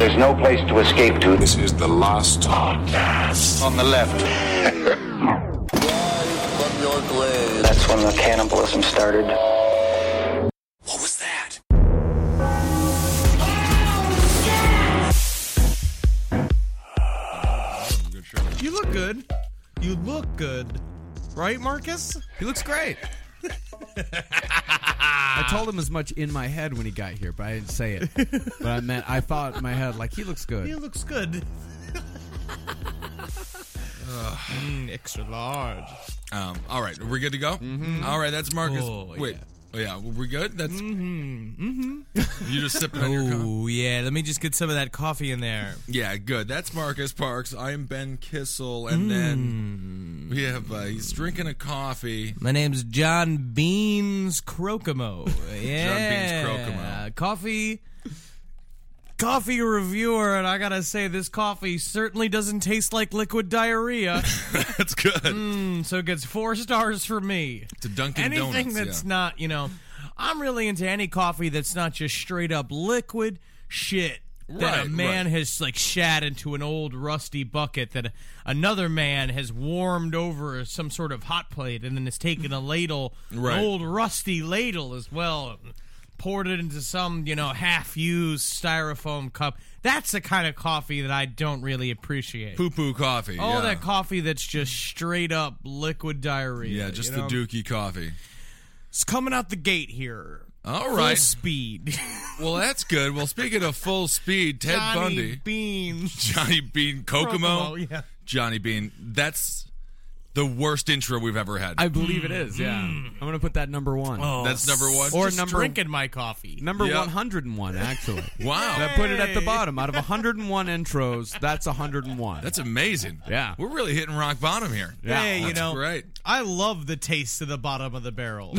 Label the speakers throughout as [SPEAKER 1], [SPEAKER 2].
[SPEAKER 1] There's no place to escape to.
[SPEAKER 2] This is the last podcast.
[SPEAKER 1] On the left. That's when the cannibalism started.
[SPEAKER 2] What was that?
[SPEAKER 3] You look good. You look good. Right, Marcus?
[SPEAKER 4] He looks great. I told him as much in my head when he got here, but I didn't say it. But I thought in my head, like, he looks good.
[SPEAKER 3] He looks good. Extra large.
[SPEAKER 5] All right, are we good to go? Mm-hmm. All right, that's Marcus.
[SPEAKER 3] Oh,
[SPEAKER 5] Wait.
[SPEAKER 3] yeah.
[SPEAKER 5] Oh, yeah, we're good? That's You just sipping on your coffee?
[SPEAKER 3] Oh, yeah. Let me just get some of that coffee in there.
[SPEAKER 5] Yeah, good. That's Marcus Parks. I am Ben Kissel. And then we have, he's drinking a coffee.
[SPEAKER 3] My name's John Beans Crocomo. Yeah.
[SPEAKER 5] John Beans Crocomo.
[SPEAKER 3] Coffee reviewer, and I gotta say, this coffee certainly doesn't taste like liquid diarrhea.
[SPEAKER 5] That's good.
[SPEAKER 3] So it gets 4 stars for me.
[SPEAKER 5] It's a Dunkin'
[SPEAKER 3] Anything
[SPEAKER 5] Donuts,
[SPEAKER 3] that's not, I'm really into any coffee that's not just straight up liquid shit that a man has like shat into an old rusty bucket that another man has warmed over some sort of hot plate and then has taken a ladle, an old rusty ladle as well, poured it into some, half-used styrofoam cup. That's the kind of coffee that I don't really appreciate.
[SPEAKER 5] Poo-poo coffee,
[SPEAKER 3] That coffee that's just straight up liquid diarrhea.
[SPEAKER 5] Yeah, just the dookie coffee.
[SPEAKER 3] It's coming out the gate here.
[SPEAKER 5] All right.
[SPEAKER 3] Full speed.
[SPEAKER 5] Well, that's good. Well, speaking of full speed, Ted Bundy. Johnny Bean Kokomo.
[SPEAKER 3] Yeah.
[SPEAKER 5] Johnny Bean. That's the worst intro we've ever had.
[SPEAKER 4] I believe it is, yeah. I'm going to put that number 1.
[SPEAKER 3] Oh,
[SPEAKER 5] that's number 1?
[SPEAKER 3] Or just drinking my coffee.
[SPEAKER 4] Number 101, actually.
[SPEAKER 5] Wow.
[SPEAKER 4] I put it at the bottom. Out of 101 intros, that's 101.
[SPEAKER 5] That's amazing.
[SPEAKER 4] Yeah.
[SPEAKER 5] We're really hitting rock bottom here.
[SPEAKER 4] Yeah.
[SPEAKER 3] Hey,
[SPEAKER 5] that's great.
[SPEAKER 3] I love the taste of the bottom of the barrel.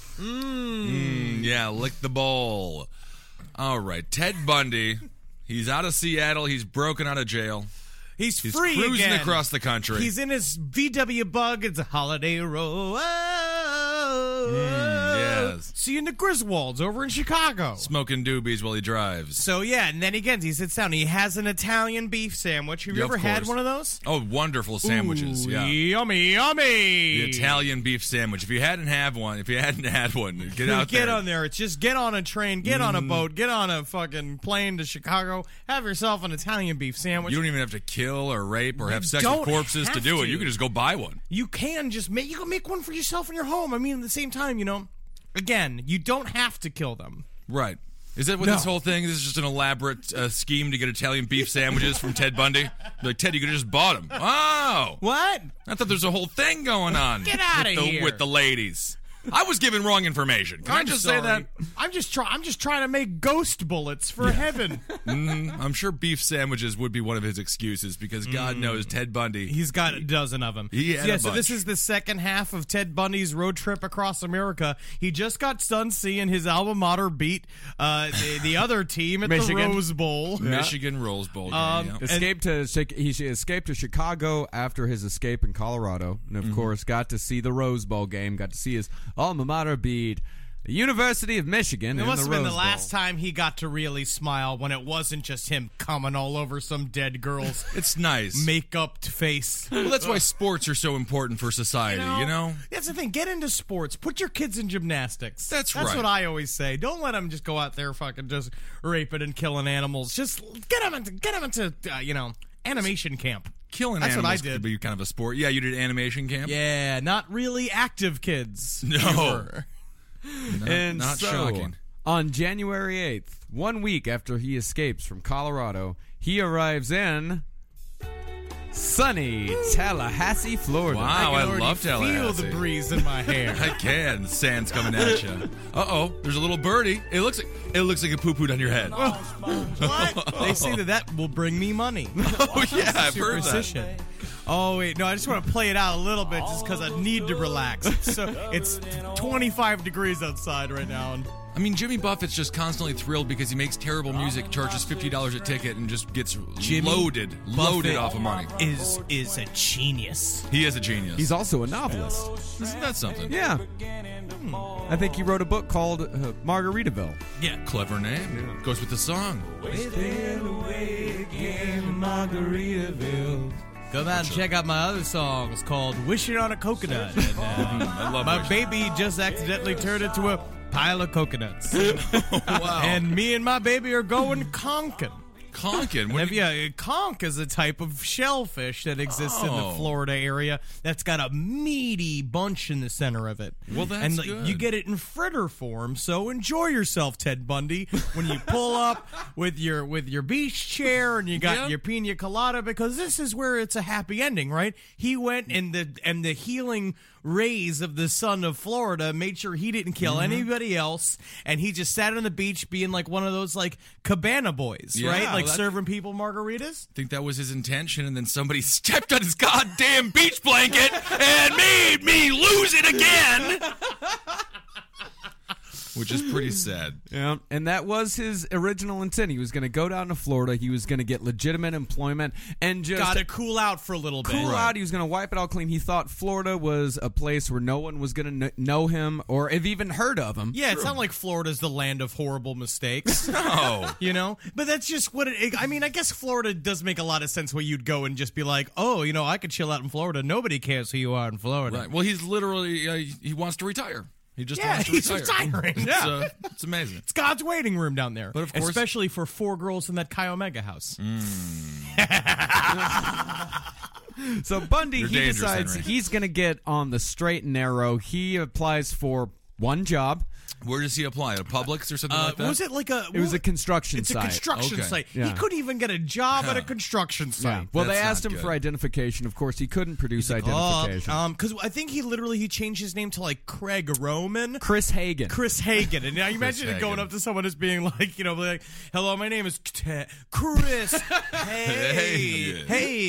[SPEAKER 5] Yeah, lick the bowl. All right, Ted Bundy. He's out of Seattle. He's broken out of jail.
[SPEAKER 3] He's
[SPEAKER 5] He's
[SPEAKER 3] free
[SPEAKER 5] cruising
[SPEAKER 3] again.
[SPEAKER 5] across the country.
[SPEAKER 3] He's in his VW bug. It's a holiday row.
[SPEAKER 5] Yes.
[SPEAKER 3] See you in the Griswolds over in Chicago.
[SPEAKER 5] Smoking doobies while he drives.
[SPEAKER 3] So, yeah, and then again, he sits down. He has an Italian beef sandwich. Have you ever had one of those?
[SPEAKER 5] Oh, wonderful sandwiches.
[SPEAKER 3] Ooh,
[SPEAKER 5] yeah.
[SPEAKER 3] Yummy, yummy.
[SPEAKER 5] The Italian beef sandwich. If you hadn't had one, get out there.
[SPEAKER 3] Get on there. It's just get on a train, get on a boat, get on a fucking plane to Chicago, have yourself an Italian beef sandwich.
[SPEAKER 5] You don't even have to kill or rape or have sex
[SPEAKER 3] don't
[SPEAKER 5] with corpses to
[SPEAKER 3] have
[SPEAKER 5] do it.
[SPEAKER 3] to.
[SPEAKER 5] You can just go buy one.
[SPEAKER 3] You can make one for yourself in your home. I mean, at the same time, again, you don't have to kill them.
[SPEAKER 5] Right. Is that what this whole thing is? Just an elaborate scheme to get Italian beef sandwiches from Ted Bundy? Like, Ted, you could have just bought them. Oh!
[SPEAKER 3] What?
[SPEAKER 5] I thought there's a whole thing going on.
[SPEAKER 3] Get out of here.
[SPEAKER 5] With the ladies. I was given wrong information. Can I just say that?
[SPEAKER 3] I'm just trying to make ghost bullets for heaven.
[SPEAKER 5] I'm sure beef sandwiches would be one of his excuses because God knows Ted Bundy.
[SPEAKER 3] He's got a dozen of them. So this is the second half of Ted Bundy's road trip across America. He just got done seeing his alma mater beat the other team at the Rose Bowl.
[SPEAKER 5] Michigan Rose Bowl game.
[SPEAKER 4] He escaped to Chicago after his escape in Colorado, and of course got to see the Rose Bowl game. Got to see his alma mater beat the University of Michigan.
[SPEAKER 3] It must have been the last
[SPEAKER 4] Bowl.
[SPEAKER 3] time he got to really smile when it wasn't just him coming all over some dead girl's
[SPEAKER 5] It's nice.
[SPEAKER 3] makeup face.
[SPEAKER 5] Well, that's why sports are so important for society, you know?
[SPEAKER 3] That's the thing. Get into sports. Put your kids in gymnastics.
[SPEAKER 5] That's right.
[SPEAKER 3] That's what I always say. Don't let them just go out there fucking just raping and killing animals. Just get them into animation camp.
[SPEAKER 5] Killing
[SPEAKER 3] That's
[SPEAKER 5] animals
[SPEAKER 3] what I did.
[SPEAKER 5] could be kind of a sport. Yeah, you did animation camp?
[SPEAKER 3] Yeah, not really active kids.
[SPEAKER 5] No.
[SPEAKER 4] And
[SPEAKER 5] not
[SPEAKER 4] so,
[SPEAKER 5] shocking.
[SPEAKER 4] On January 8th, 1 week after he escapes from Colorado, he arrives in sunny Tallahassee, Florida.
[SPEAKER 5] Wow, I
[SPEAKER 3] already
[SPEAKER 5] love Tallahassee.
[SPEAKER 3] feel the breeze in my hair.
[SPEAKER 5] I can. Sand's coming at you. Uh-oh, there's a little birdie. It looks like a poo-pooed on your head.
[SPEAKER 3] What? They say that will bring me money.
[SPEAKER 5] Oh, yeah, I've heard that.
[SPEAKER 3] Superstition. Oh, wait, no, I just want to play it out a little bit just because I need to relax. It's 25 degrees outside right now. And
[SPEAKER 5] I mean, Jimmy Buffett's just constantly thrilled because he makes terrible music, charges $50 a ticket, and just gets loaded off of money.
[SPEAKER 3] Is a genius.
[SPEAKER 5] He is a genius.
[SPEAKER 4] He's also a novelist.
[SPEAKER 5] Isn't that something?
[SPEAKER 4] Yeah. I think he wrote a book called Margaritaville.
[SPEAKER 3] Yeah.
[SPEAKER 5] Clever name. Goes with the song.
[SPEAKER 3] Come out and check out my other songs called Wishing on a Coconut. And,
[SPEAKER 5] I love
[SPEAKER 3] my
[SPEAKER 5] Wishing.
[SPEAKER 3] baby just accidentally turned into a pile of coconuts.
[SPEAKER 5] Wow.
[SPEAKER 3] And me and my baby are going conkin'.
[SPEAKER 5] Conkin.
[SPEAKER 3] Conch is a type of shellfish that exists in the
[SPEAKER 5] Oh.
[SPEAKER 3] Florida area that's got a meaty bunch in the center of it.
[SPEAKER 5] Well, that's
[SPEAKER 3] and
[SPEAKER 5] good.
[SPEAKER 3] you get it in fritter form, so enjoy yourself, Ted Bundy, when you pull up with your beach chair and you got
[SPEAKER 5] Yep.
[SPEAKER 3] your pina colada, because this is where it's a happy ending, right? He went and the healing rays of the sun of Florida made sure he didn't kill anybody else, and he just sat on the beach being like one of those like cabana boys,
[SPEAKER 5] Yeah,
[SPEAKER 3] right? Like
[SPEAKER 5] that-
[SPEAKER 3] serving people margaritas.
[SPEAKER 5] I think that was his intention, and then somebody stepped on his goddamn beach blanket and made me lose it again. Which is pretty sad.
[SPEAKER 4] Yeah, and that was his original intent. He was going to go down to Florida. He was going to get legitimate employment and just
[SPEAKER 3] Got to cool out for a little bit.
[SPEAKER 4] cool out. He was going to wipe it all clean. He thought Florida was a place where no one was going to know him or have even heard of him.
[SPEAKER 3] Yeah, it's not like Florida's the land of horrible mistakes.
[SPEAKER 5] Oh.
[SPEAKER 3] You know, but that's just what I mean, I guess Florida does make a lot of sense where you'd go and just be like, oh, you know, I could chill out in Florida. Nobody cares who you are in Florida.
[SPEAKER 5] Right. Well, he's literally, he wants to retire. He just
[SPEAKER 3] Yeah,
[SPEAKER 5] wants to
[SPEAKER 3] he's
[SPEAKER 5] retire.
[SPEAKER 3] retiring. Yeah.
[SPEAKER 5] It's amazing.
[SPEAKER 3] It's God's waiting room down there.
[SPEAKER 5] But of course-
[SPEAKER 3] especially for 4 girls in that Chi Omega house.
[SPEAKER 4] So Bundy,
[SPEAKER 5] You're
[SPEAKER 4] he
[SPEAKER 5] dangerous,
[SPEAKER 4] decides
[SPEAKER 5] Henry.
[SPEAKER 4] he's going to get on the straight and narrow. He applies for one job.
[SPEAKER 5] Where does he apply? At Publix or something like that?
[SPEAKER 3] Was it like a?
[SPEAKER 4] It was a construction
[SPEAKER 3] It's
[SPEAKER 4] site.
[SPEAKER 3] a construction
[SPEAKER 5] Okay.
[SPEAKER 3] site.
[SPEAKER 4] Yeah.
[SPEAKER 3] He couldn't even get a job at a construction
[SPEAKER 4] Yeah.
[SPEAKER 3] site.
[SPEAKER 4] Well, they
[SPEAKER 5] That's
[SPEAKER 4] asked
[SPEAKER 5] not
[SPEAKER 4] him
[SPEAKER 5] good.
[SPEAKER 4] for identification. Of course, he couldn't produce identification.
[SPEAKER 3] Because I think he changed his name to like Craig Roman.
[SPEAKER 4] Chris Hagen.
[SPEAKER 3] Chris Hagen. And now you imagine it going
[SPEAKER 5] Hagen.
[SPEAKER 3] up to someone as being like, you know, like, hello, my name is Chris Hagen.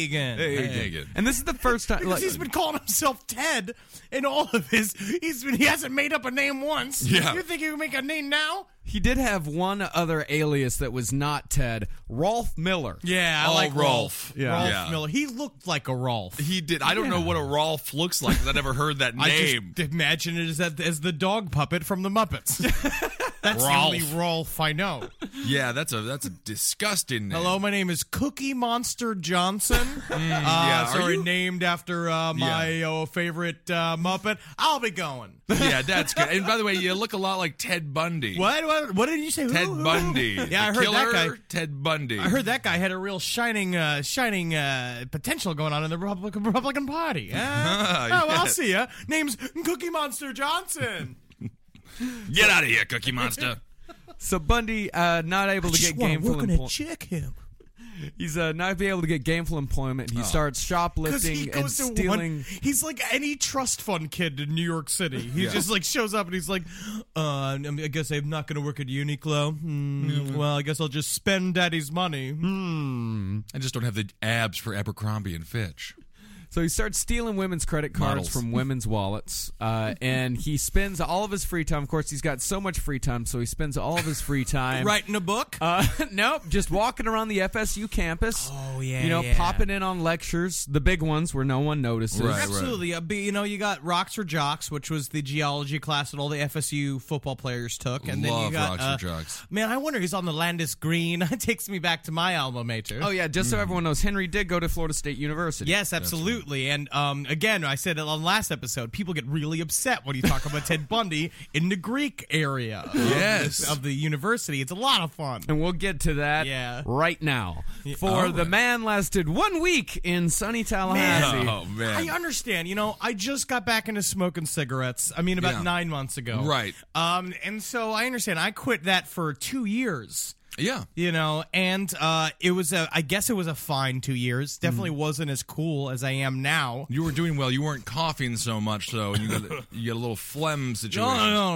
[SPEAKER 5] Hagen.
[SPEAKER 4] And this is the first time.
[SPEAKER 3] Because he's been calling himself Ted in all of his. He hasn't made up a name once.
[SPEAKER 5] Yeah.
[SPEAKER 3] You think he can make a name now?
[SPEAKER 4] He did have one other alias that was not Ted, Rolf Miller.
[SPEAKER 3] Yeah, I
[SPEAKER 5] Oh,
[SPEAKER 3] like
[SPEAKER 5] Rolf.
[SPEAKER 4] Yeah.
[SPEAKER 3] Rolf
[SPEAKER 5] Yeah.
[SPEAKER 3] Miller. He looked like a Rolf.
[SPEAKER 5] He did. I don't know what a Rolf looks like because I never heard that
[SPEAKER 3] I
[SPEAKER 5] name.
[SPEAKER 3] just imagine it as the dog puppet from the Muppets. That's
[SPEAKER 5] Rolf.
[SPEAKER 3] the only Rolf I know.
[SPEAKER 5] Yeah, that's a disgusting name.
[SPEAKER 3] Hello, my name is Cookie Monster Johnson.
[SPEAKER 5] yeah, are
[SPEAKER 3] sorry,
[SPEAKER 5] you?
[SPEAKER 3] named after my favorite Muppet. I'll be going.
[SPEAKER 5] Yeah, that's good. And by the way, you look a lot like Ted Bundy.
[SPEAKER 3] What did you say? Who?
[SPEAKER 5] Ted Bundy.
[SPEAKER 3] Yeah, I
[SPEAKER 5] The
[SPEAKER 3] heard that
[SPEAKER 5] killer,
[SPEAKER 3] guy.
[SPEAKER 5] Ted Bundy.
[SPEAKER 3] I heard that guy had a real shining potential going on in the Republican Party. Oh, well, I'll see ya. Name's Cookie Monster Johnson.
[SPEAKER 5] Get out of here, Cookie Monster.
[SPEAKER 4] So Bundy, not able to get gainful employment.
[SPEAKER 3] check him.
[SPEAKER 4] He's not be able to get gainful employment. He starts
[SPEAKER 3] Because he
[SPEAKER 4] shoplifting and
[SPEAKER 3] goes to
[SPEAKER 4] stealing.
[SPEAKER 3] he's like any trust fund kid in New York City. He just like shows up and he's like, I guess I'm not going to work at Uniqlo. Well, I guess I'll just spend daddy's money.
[SPEAKER 5] I just don't have the abs for Abercrombie and Fitch.
[SPEAKER 4] So he starts stealing women's credit cards
[SPEAKER 5] Models.
[SPEAKER 4] from women's wallets, and he spends all of his free time. Of course, he's got so much free time, so he spends all of his free time
[SPEAKER 3] Writing a book?
[SPEAKER 4] Nope, just walking around the FSU campus.
[SPEAKER 3] Oh, yeah,
[SPEAKER 4] you know,
[SPEAKER 3] yeah.
[SPEAKER 4] popping in on lectures, the big ones where no one notices.
[SPEAKER 5] Right.
[SPEAKER 3] Absolutely. You know, you got Rocks or Jocks, which was the geology class that all the FSU football players took. And then
[SPEAKER 5] Love
[SPEAKER 3] you got,
[SPEAKER 5] Rocks or Jocks.
[SPEAKER 3] Man, I wonder he's on the Landis Green. It takes me back to my alma mater.
[SPEAKER 4] Oh yeah, just so everyone knows, Henry did go to Florida State University.
[SPEAKER 3] Yes, absolutely. And again, I said it on the last episode, people get really upset when you talk about Ted Bundy in the Greek area
[SPEAKER 5] Yes.
[SPEAKER 3] of the university. It's a lot of fun.
[SPEAKER 4] And we'll get to that
[SPEAKER 3] Yeah.
[SPEAKER 4] right now. For
[SPEAKER 5] all
[SPEAKER 4] the
[SPEAKER 5] right.
[SPEAKER 4] man lasted 1 week in sunny Tallahassee.
[SPEAKER 5] Oh, man.
[SPEAKER 3] I understand. You know, I just got back into smoking cigarettes. I mean, about
[SPEAKER 5] Yeah.
[SPEAKER 3] 9 months ago.
[SPEAKER 5] Right.
[SPEAKER 3] And so I understand. I quit that for 2 years.
[SPEAKER 5] Yeah.
[SPEAKER 3] You know, and it was I guess it was a fine 2 years. Definitely wasn't as cool as I am now.
[SPEAKER 5] You were doing well. You weren't coughing so much, though. And you got a little phlegm situation.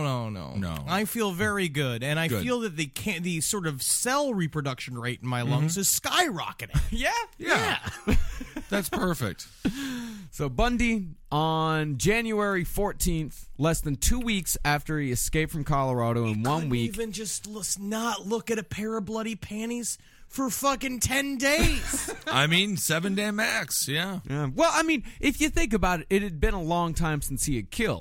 [SPEAKER 3] No. I feel very good, and I
[SPEAKER 5] Good.
[SPEAKER 3] feel that the sort of cell reproduction rate in my lungs is skyrocketing.
[SPEAKER 5] Yeah. That's perfect.
[SPEAKER 4] So Bundy, on January 14th, less than 2 weeks after he escaped from Colorado in 1 week,
[SPEAKER 3] Even just not look at a pair of bloody panties for fucking 10 days.
[SPEAKER 5] I mean, 7-day max. Yeah.
[SPEAKER 4] Yeah. Well, I mean, if you think about it, it had been a long time since he had killed.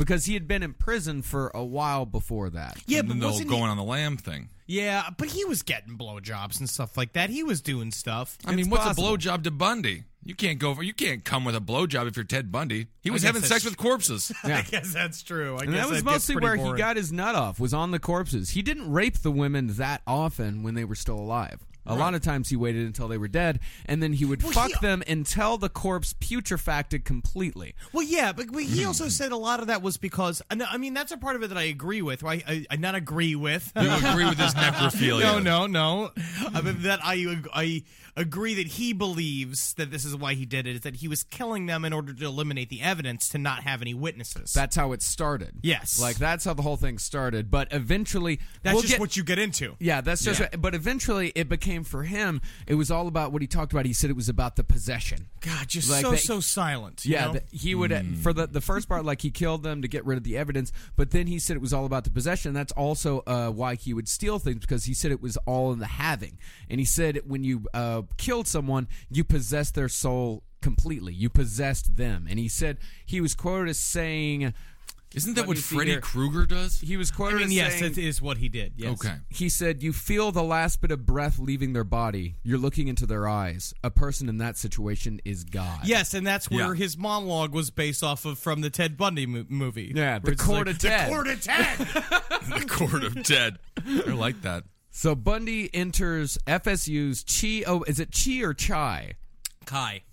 [SPEAKER 4] because he had been in prison for a while before that.
[SPEAKER 3] Yeah,
[SPEAKER 5] And
[SPEAKER 3] but
[SPEAKER 5] then the
[SPEAKER 3] wasn't
[SPEAKER 5] going on the lamb thing.
[SPEAKER 3] Yeah, but he was getting blowjobs and stuff like that. He was doing stuff.
[SPEAKER 5] I mean,
[SPEAKER 4] It's
[SPEAKER 5] what's
[SPEAKER 4] possible.
[SPEAKER 5] a blowjob to Bundy? You can't come with a blowjob if you're Ted Bundy. He was
[SPEAKER 3] guess
[SPEAKER 5] having
[SPEAKER 3] that's
[SPEAKER 5] sex with corpses.
[SPEAKER 3] I guess that's true.
[SPEAKER 4] And that was mostly where he got his nut off, was on the corpses. He didn't rape the women that often when they were still alive. A lot of times he waited until they were dead, and then he would fuck them until the corpse putrefacted completely.
[SPEAKER 3] Well, yeah, but he also said a lot of that was because, I mean, that's a part of it that I agree with. I not agree with.
[SPEAKER 5] You agree with his necrophilia?
[SPEAKER 3] No. I mean, that I agree that he believes that this is why he did it, is that he was killing them in order to eliminate the evidence to not have any witnesses.
[SPEAKER 4] That's how it started.
[SPEAKER 3] Yes.
[SPEAKER 4] Like, that's how the whole thing started. But eventually...
[SPEAKER 3] That's just what you get into.
[SPEAKER 4] Yeah, that's just... But eventually, it became, for him, it was all about what he talked about. He said it was about the possession.
[SPEAKER 3] God, just
[SPEAKER 4] Like
[SPEAKER 3] so silent. You know?
[SPEAKER 4] He would... For the first part, like, he killed them to get rid of the evidence, but then he said it was all about the possession. That's also why he would steal things, because he said it was all in the having. And he said when you killed someone, you possessed their soul completely. You possessed them. And he said, he was quoted as saying...
[SPEAKER 5] Isn't that
[SPEAKER 4] Let
[SPEAKER 5] what
[SPEAKER 4] me see
[SPEAKER 5] Freddy
[SPEAKER 4] here.
[SPEAKER 5] Krueger does?
[SPEAKER 4] He was
[SPEAKER 3] I
[SPEAKER 4] quoted
[SPEAKER 3] mean,
[SPEAKER 4] as
[SPEAKER 3] yes,
[SPEAKER 4] saying...
[SPEAKER 3] that is what he did. Yes.
[SPEAKER 5] Okay.
[SPEAKER 4] He said, you feel the last bit of breath leaving their body. You're looking into their eyes. A person in that situation is God.
[SPEAKER 3] Yes, and that's where
[SPEAKER 5] Yeah.
[SPEAKER 3] his monologue was based off of from the Ted Bundy movie.
[SPEAKER 4] Yeah,
[SPEAKER 3] Where
[SPEAKER 4] the
[SPEAKER 3] it's
[SPEAKER 4] Court
[SPEAKER 3] like,
[SPEAKER 4] of Ted.
[SPEAKER 3] The Court of Ted.
[SPEAKER 5] The Court of Ted. I like that.
[SPEAKER 4] So Bundy enters FSU's Chi... is it Chi or Chai?
[SPEAKER 3] Kai.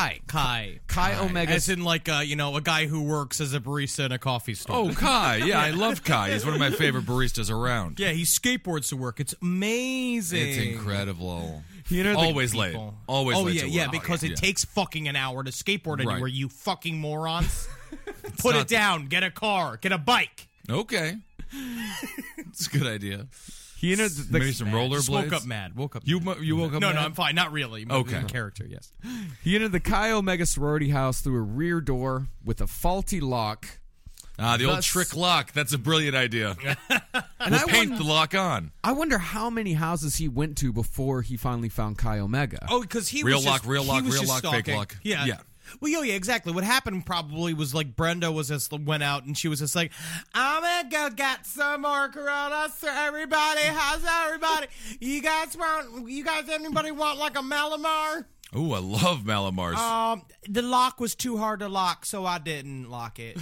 [SPEAKER 4] Chi Omega...
[SPEAKER 3] As in, like, a guy who works as a barista in a coffee store.
[SPEAKER 5] Oh, Kai. Yeah, I love Kai. He's one of my favorite baristas around.
[SPEAKER 3] Yeah, he skateboards to work. It's amazing.
[SPEAKER 5] It's incredible.
[SPEAKER 4] You know,
[SPEAKER 5] Always late.
[SPEAKER 3] People.
[SPEAKER 5] Always
[SPEAKER 3] Oh,
[SPEAKER 5] late.
[SPEAKER 3] yeah,
[SPEAKER 5] to
[SPEAKER 3] yeah,
[SPEAKER 5] work.
[SPEAKER 3] because it
[SPEAKER 5] Yeah.
[SPEAKER 3] takes fucking an hour to skateboard
[SPEAKER 5] Right.
[SPEAKER 3] anywhere, you fucking morons. Put
[SPEAKER 5] not
[SPEAKER 3] it down. Get a car. Get a bike.
[SPEAKER 5] Okay. It's a good idea.
[SPEAKER 4] you know, the,
[SPEAKER 5] Maybe some
[SPEAKER 3] Just woke
[SPEAKER 5] rollerblades.
[SPEAKER 3] up mad. Woke up
[SPEAKER 5] You
[SPEAKER 3] mad.
[SPEAKER 5] woke up
[SPEAKER 3] No,
[SPEAKER 5] mad?
[SPEAKER 3] no, I'm fine. Not really.
[SPEAKER 5] Okay.
[SPEAKER 3] In character, yes.
[SPEAKER 4] he entered the Chi Omega sorority house through a rear door with a faulty lock.
[SPEAKER 5] The old
[SPEAKER 4] Thus-
[SPEAKER 5] trick lock. That's a brilliant idea.
[SPEAKER 4] And
[SPEAKER 5] We'll paint the lock on.
[SPEAKER 4] I wonder how many houses he went to before he finally found Chi Omega.
[SPEAKER 3] Oh, because he
[SPEAKER 5] Real
[SPEAKER 3] was
[SPEAKER 5] lock,
[SPEAKER 3] just,
[SPEAKER 5] real
[SPEAKER 3] he
[SPEAKER 5] lock,
[SPEAKER 3] was
[SPEAKER 5] real
[SPEAKER 3] just
[SPEAKER 5] lock, fake
[SPEAKER 3] stalking.
[SPEAKER 5] lock.
[SPEAKER 3] Yeah.
[SPEAKER 5] Yeah.
[SPEAKER 3] Well, yeah, exactly. What happened probably was like Brenda was just went out and she was just like, "I'm gonna go get some more Coronas for everybody. How's everybody? You guys anybody want like a Malamar?
[SPEAKER 5] Ooh, I love Malamars.
[SPEAKER 3] The lock was too hard to lock, so I didn't lock it.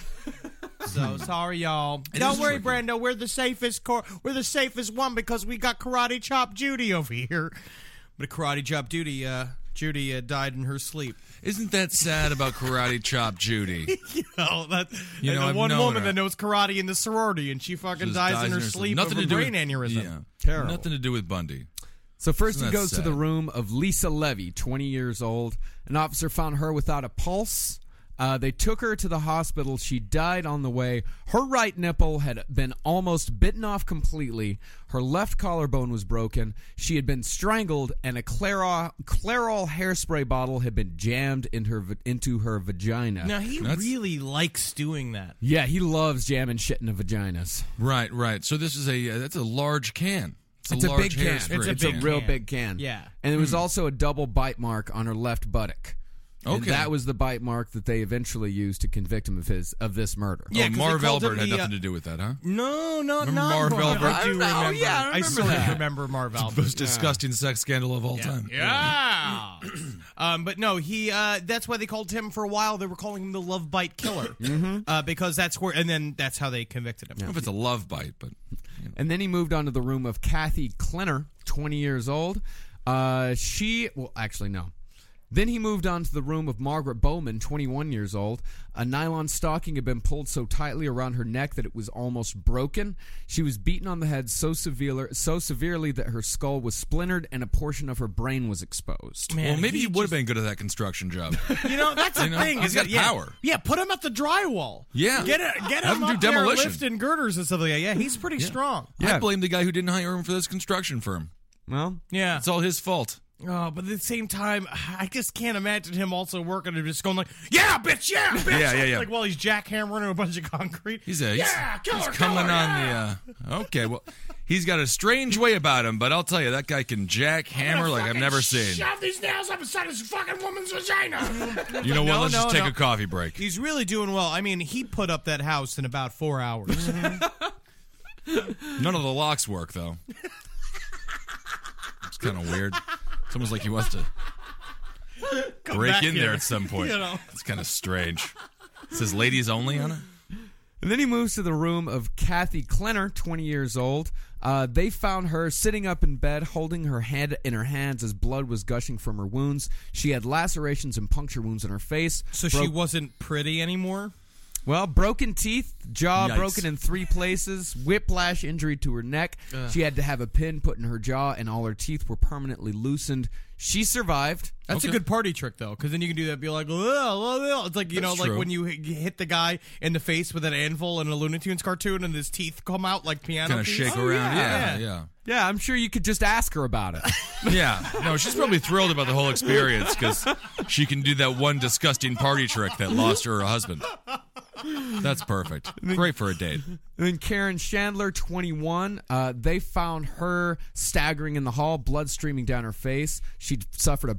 [SPEAKER 3] So sorry, y'all. Don't worry,
[SPEAKER 5] tricky.
[SPEAKER 3] Brenda. We're the safest. We're the safest one because we got Karate Chop Judy over here. But Karate Chop Judy died in her sleep.
[SPEAKER 5] Isn't that sad about Karate Chop Judy?
[SPEAKER 3] The
[SPEAKER 5] I've
[SPEAKER 3] one
[SPEAKER 5] known
[SPEAKER 3] woman
[SPEAKER 5] her.
[SPEAKER 3] that knows karate in the sorority, and she fucking
[SPEAKER 5] Just
[SPEAKER 3] dies in her sleep of a brain aneurysm.
[SPEAKER 5] Yeah.
[SPEAKER 4] Terrible.
[SPEAKER 5] Nothing to do with Bundy.
[SPEAKER 4] So first
[SPEAKER 5] Isn't
[SPEAKER 4] he
[SPEAKER 5] that
[SPEAKER 4] goes to
[SPEAKER 5] sad?
[SPEAKER 4] the room of Lisa Levy, 20 years old. An officer found her without a pulse. They took her to the hospital. She died on the way. Her right nipple had been almost bitten off completely. Her left collarbone was broken. She had been strangled, and a Clairol hairspray bottle had been jammed into her vagina.
[SPEAKER 3] Now he really likes doing that.
[SPEAKER 4] Yeah, he loves jamming shit into vaginas.
[SPEAKER 5] Right, right. So this is that's a large can.
[SPEAKER 4] It's a
[SPEAKER 5] large
[SPEAKER 4] big can.
[SPEAKER 5] hairspray
[SPEAKER 3] It's a big
[SPEAKER 4] real
[SPEAKER 3] can.
[SPEAKER 4] big can.
[SPEAKER 3] Yeah.
[SPEAKER 4] And there was also a double bite mark on her left buttock. And
[SPEAKER 5] Okay.
[SPEAKER 4] that was the bite mark that they eventually used to convict him of this murder.
[SPEAKER 3] Yeah,
[SPEAKER 5] Oh,
[SPEAKER 3] 'cause
[SPEAKER 5] Marv
[SPEAKER 3] they called
[SPEAKER 5] Albert
[SPEAKER 3] him
[SPEAKER 5] had
[SPEAKER 3] the,
[SPEAKER 5] nothing to do with that, huh?
[SPEAKER 3] No, not
[SPEAKER 5] Marv Albert?
[SPEAKER 3] I do
[SPEAKER 4] I
[SPEAKER 3] remember.
[SPEAKER 4] yeah, I remember
[SPEAKER 3] sort of
[SPEAKER 4] that.
[SPEAKER 3] remember Marv Albert.
[SPEAKER 5] Most disgusting sex scandal of all time.
[SPEAKER 3] Yeah. But no, he. That's why they called him for a while. They were calling him the Love Bite Killer because that's where, and then that's how they convicted him.
[SPEAKER 5] I don't know if it's a love bite, but
[SPEAKER 4] And then he moved on to the room of Kathy Klenner, 20 years old. Then he moved on to the room of Margaret Bowman, 21 years old. A nylon stocking had been pulled so tightly around her neck that it was almost broken. She was beaten on the head so severely that her skull was splintered and a portion of her brain was exposed.
[SPEAKER 3] Man,
[SPEAKER 5] well, maybe he would have
[SPEAKER 3] just-
[SPEAKER 5] been good at that construction job.
[SPEAKER 3] You know, that's the thing.
[SPEAKER 5] he's
[SPEAKER 3] is
[SPEAKER 5] got
[SPEAKER 3] that, yeah,
[SPEAKER 5] power.
[SPEAKER 3] Yeah, put him at the drywall.
[SPEAKER 5] Yeah.
[SPEAKER 3] Get
[SPEAKER 5] Have
[SPEAKER 3] him
[SPEAKER 5] him do
[SPEAKER 3] up there
[SPEAKER 5] demolition.
[SPEAKER 3] lifting girders and stuff like that. Yeah, he's pretty strong.
[SPEAKER 4] Yeah.
[SPEAKER 5] I blame the guy who didn't hire him for this construction firm.
[SPEAKER 4] Well,
[SPEAKER 3] Yeah.
[SPEAKER 5] It's all his fault.
[SPEAKER 3] Oh, but at the same time, I just can't imagine him also working and just going like, "Yeah, bitch, yeah, bitch."
[SPEAKER 5] Yeah.
[SPEAKER 3] Like while he's jackhammering a bunch of concrete.
[SPEAKER 5] He's
[SPEAKER 3] killer,
[SPEAKER 5] coming
[SPEAKER 3] killer,
[SPEAKER 5] on the. Okay, well, He's got a strange way about him, but I'll tell you, that guy can jackhammer like I've never seen.
[SPEAKER 2] Shove these nails up inside this fucking woman's vagina.
[SPEAKER 5] You know what?
[SPEAKER 3] No,
[SPEAKER 5] Let's just
[SPEAKER 3] no,
[SPEAKER 5] take
[SPEAKER 3] no.
[SPEAKER 5] a coffee break.
[SPEAKER 3] He's really doing well. I mean, he put up that house in about 4 hours.
[SPEAKER 5] None of the locks work, though. It's kind of weird. It's almost like he wants to break
[SPEAKER 3] back
[SPEAKER 5] in
[SPEAKER 3] here.
[SPEAKER 5] there at some point.
[SPEAKER 3] You know.
[SPEAKER 5] It's kind of strange. It says ladies only on it.
[SPEAKER 4] And then he moves to the room of Kathy Klenner, 20 years old. They found her sitting up in bed, holding her head in her hands as blood was gushing from her wounds. She had lacerations and puncture wounds in her face.
[SPEAKER 3] So she wasn't pretty anymore?
[SPEAKER 4] Well, broken teeth, jaw
[SPEAKER 5] Yikes.
[SPEAKER 4] broken in 3 places, whiplash injury to her neck. She had to have a pin put in her jaw, and all her teeth were permanently loosened. She survived.
[SPEAKER 3] That's a good party trick, though, because then you can do that. Be like, it's like
[SPEAKER 5] That's
[SPEAKER 3] like
[SPEAKER 5] true.
[SPEAKER 3] when you hit the guy in the face with an anvil in a Looney Tunes cartoon, and his teeth come out like piano
[SPEAKER 5] Kind of
[SPEAKER 3] keys.
[SPEAKER 5] shake
[SPEAKER 3] Oh,
[SPEAKER 5] around.
[SPEAKER 3] yeah.
[SPEAKER 5] Yeah.
[SPEAKER 4] Yeah, I'm sure you could just ask her about it.
[SPEAKER 5] Yeah. No, she's probably thrilled about the whole experience because she can do that one disgusting party trick that lost her husband. That's perfect. Great for a date.
[SPEAKER 4] And then Karen Chandler, 21, they found her staggering in the hall, blood streaming down her face. She suffered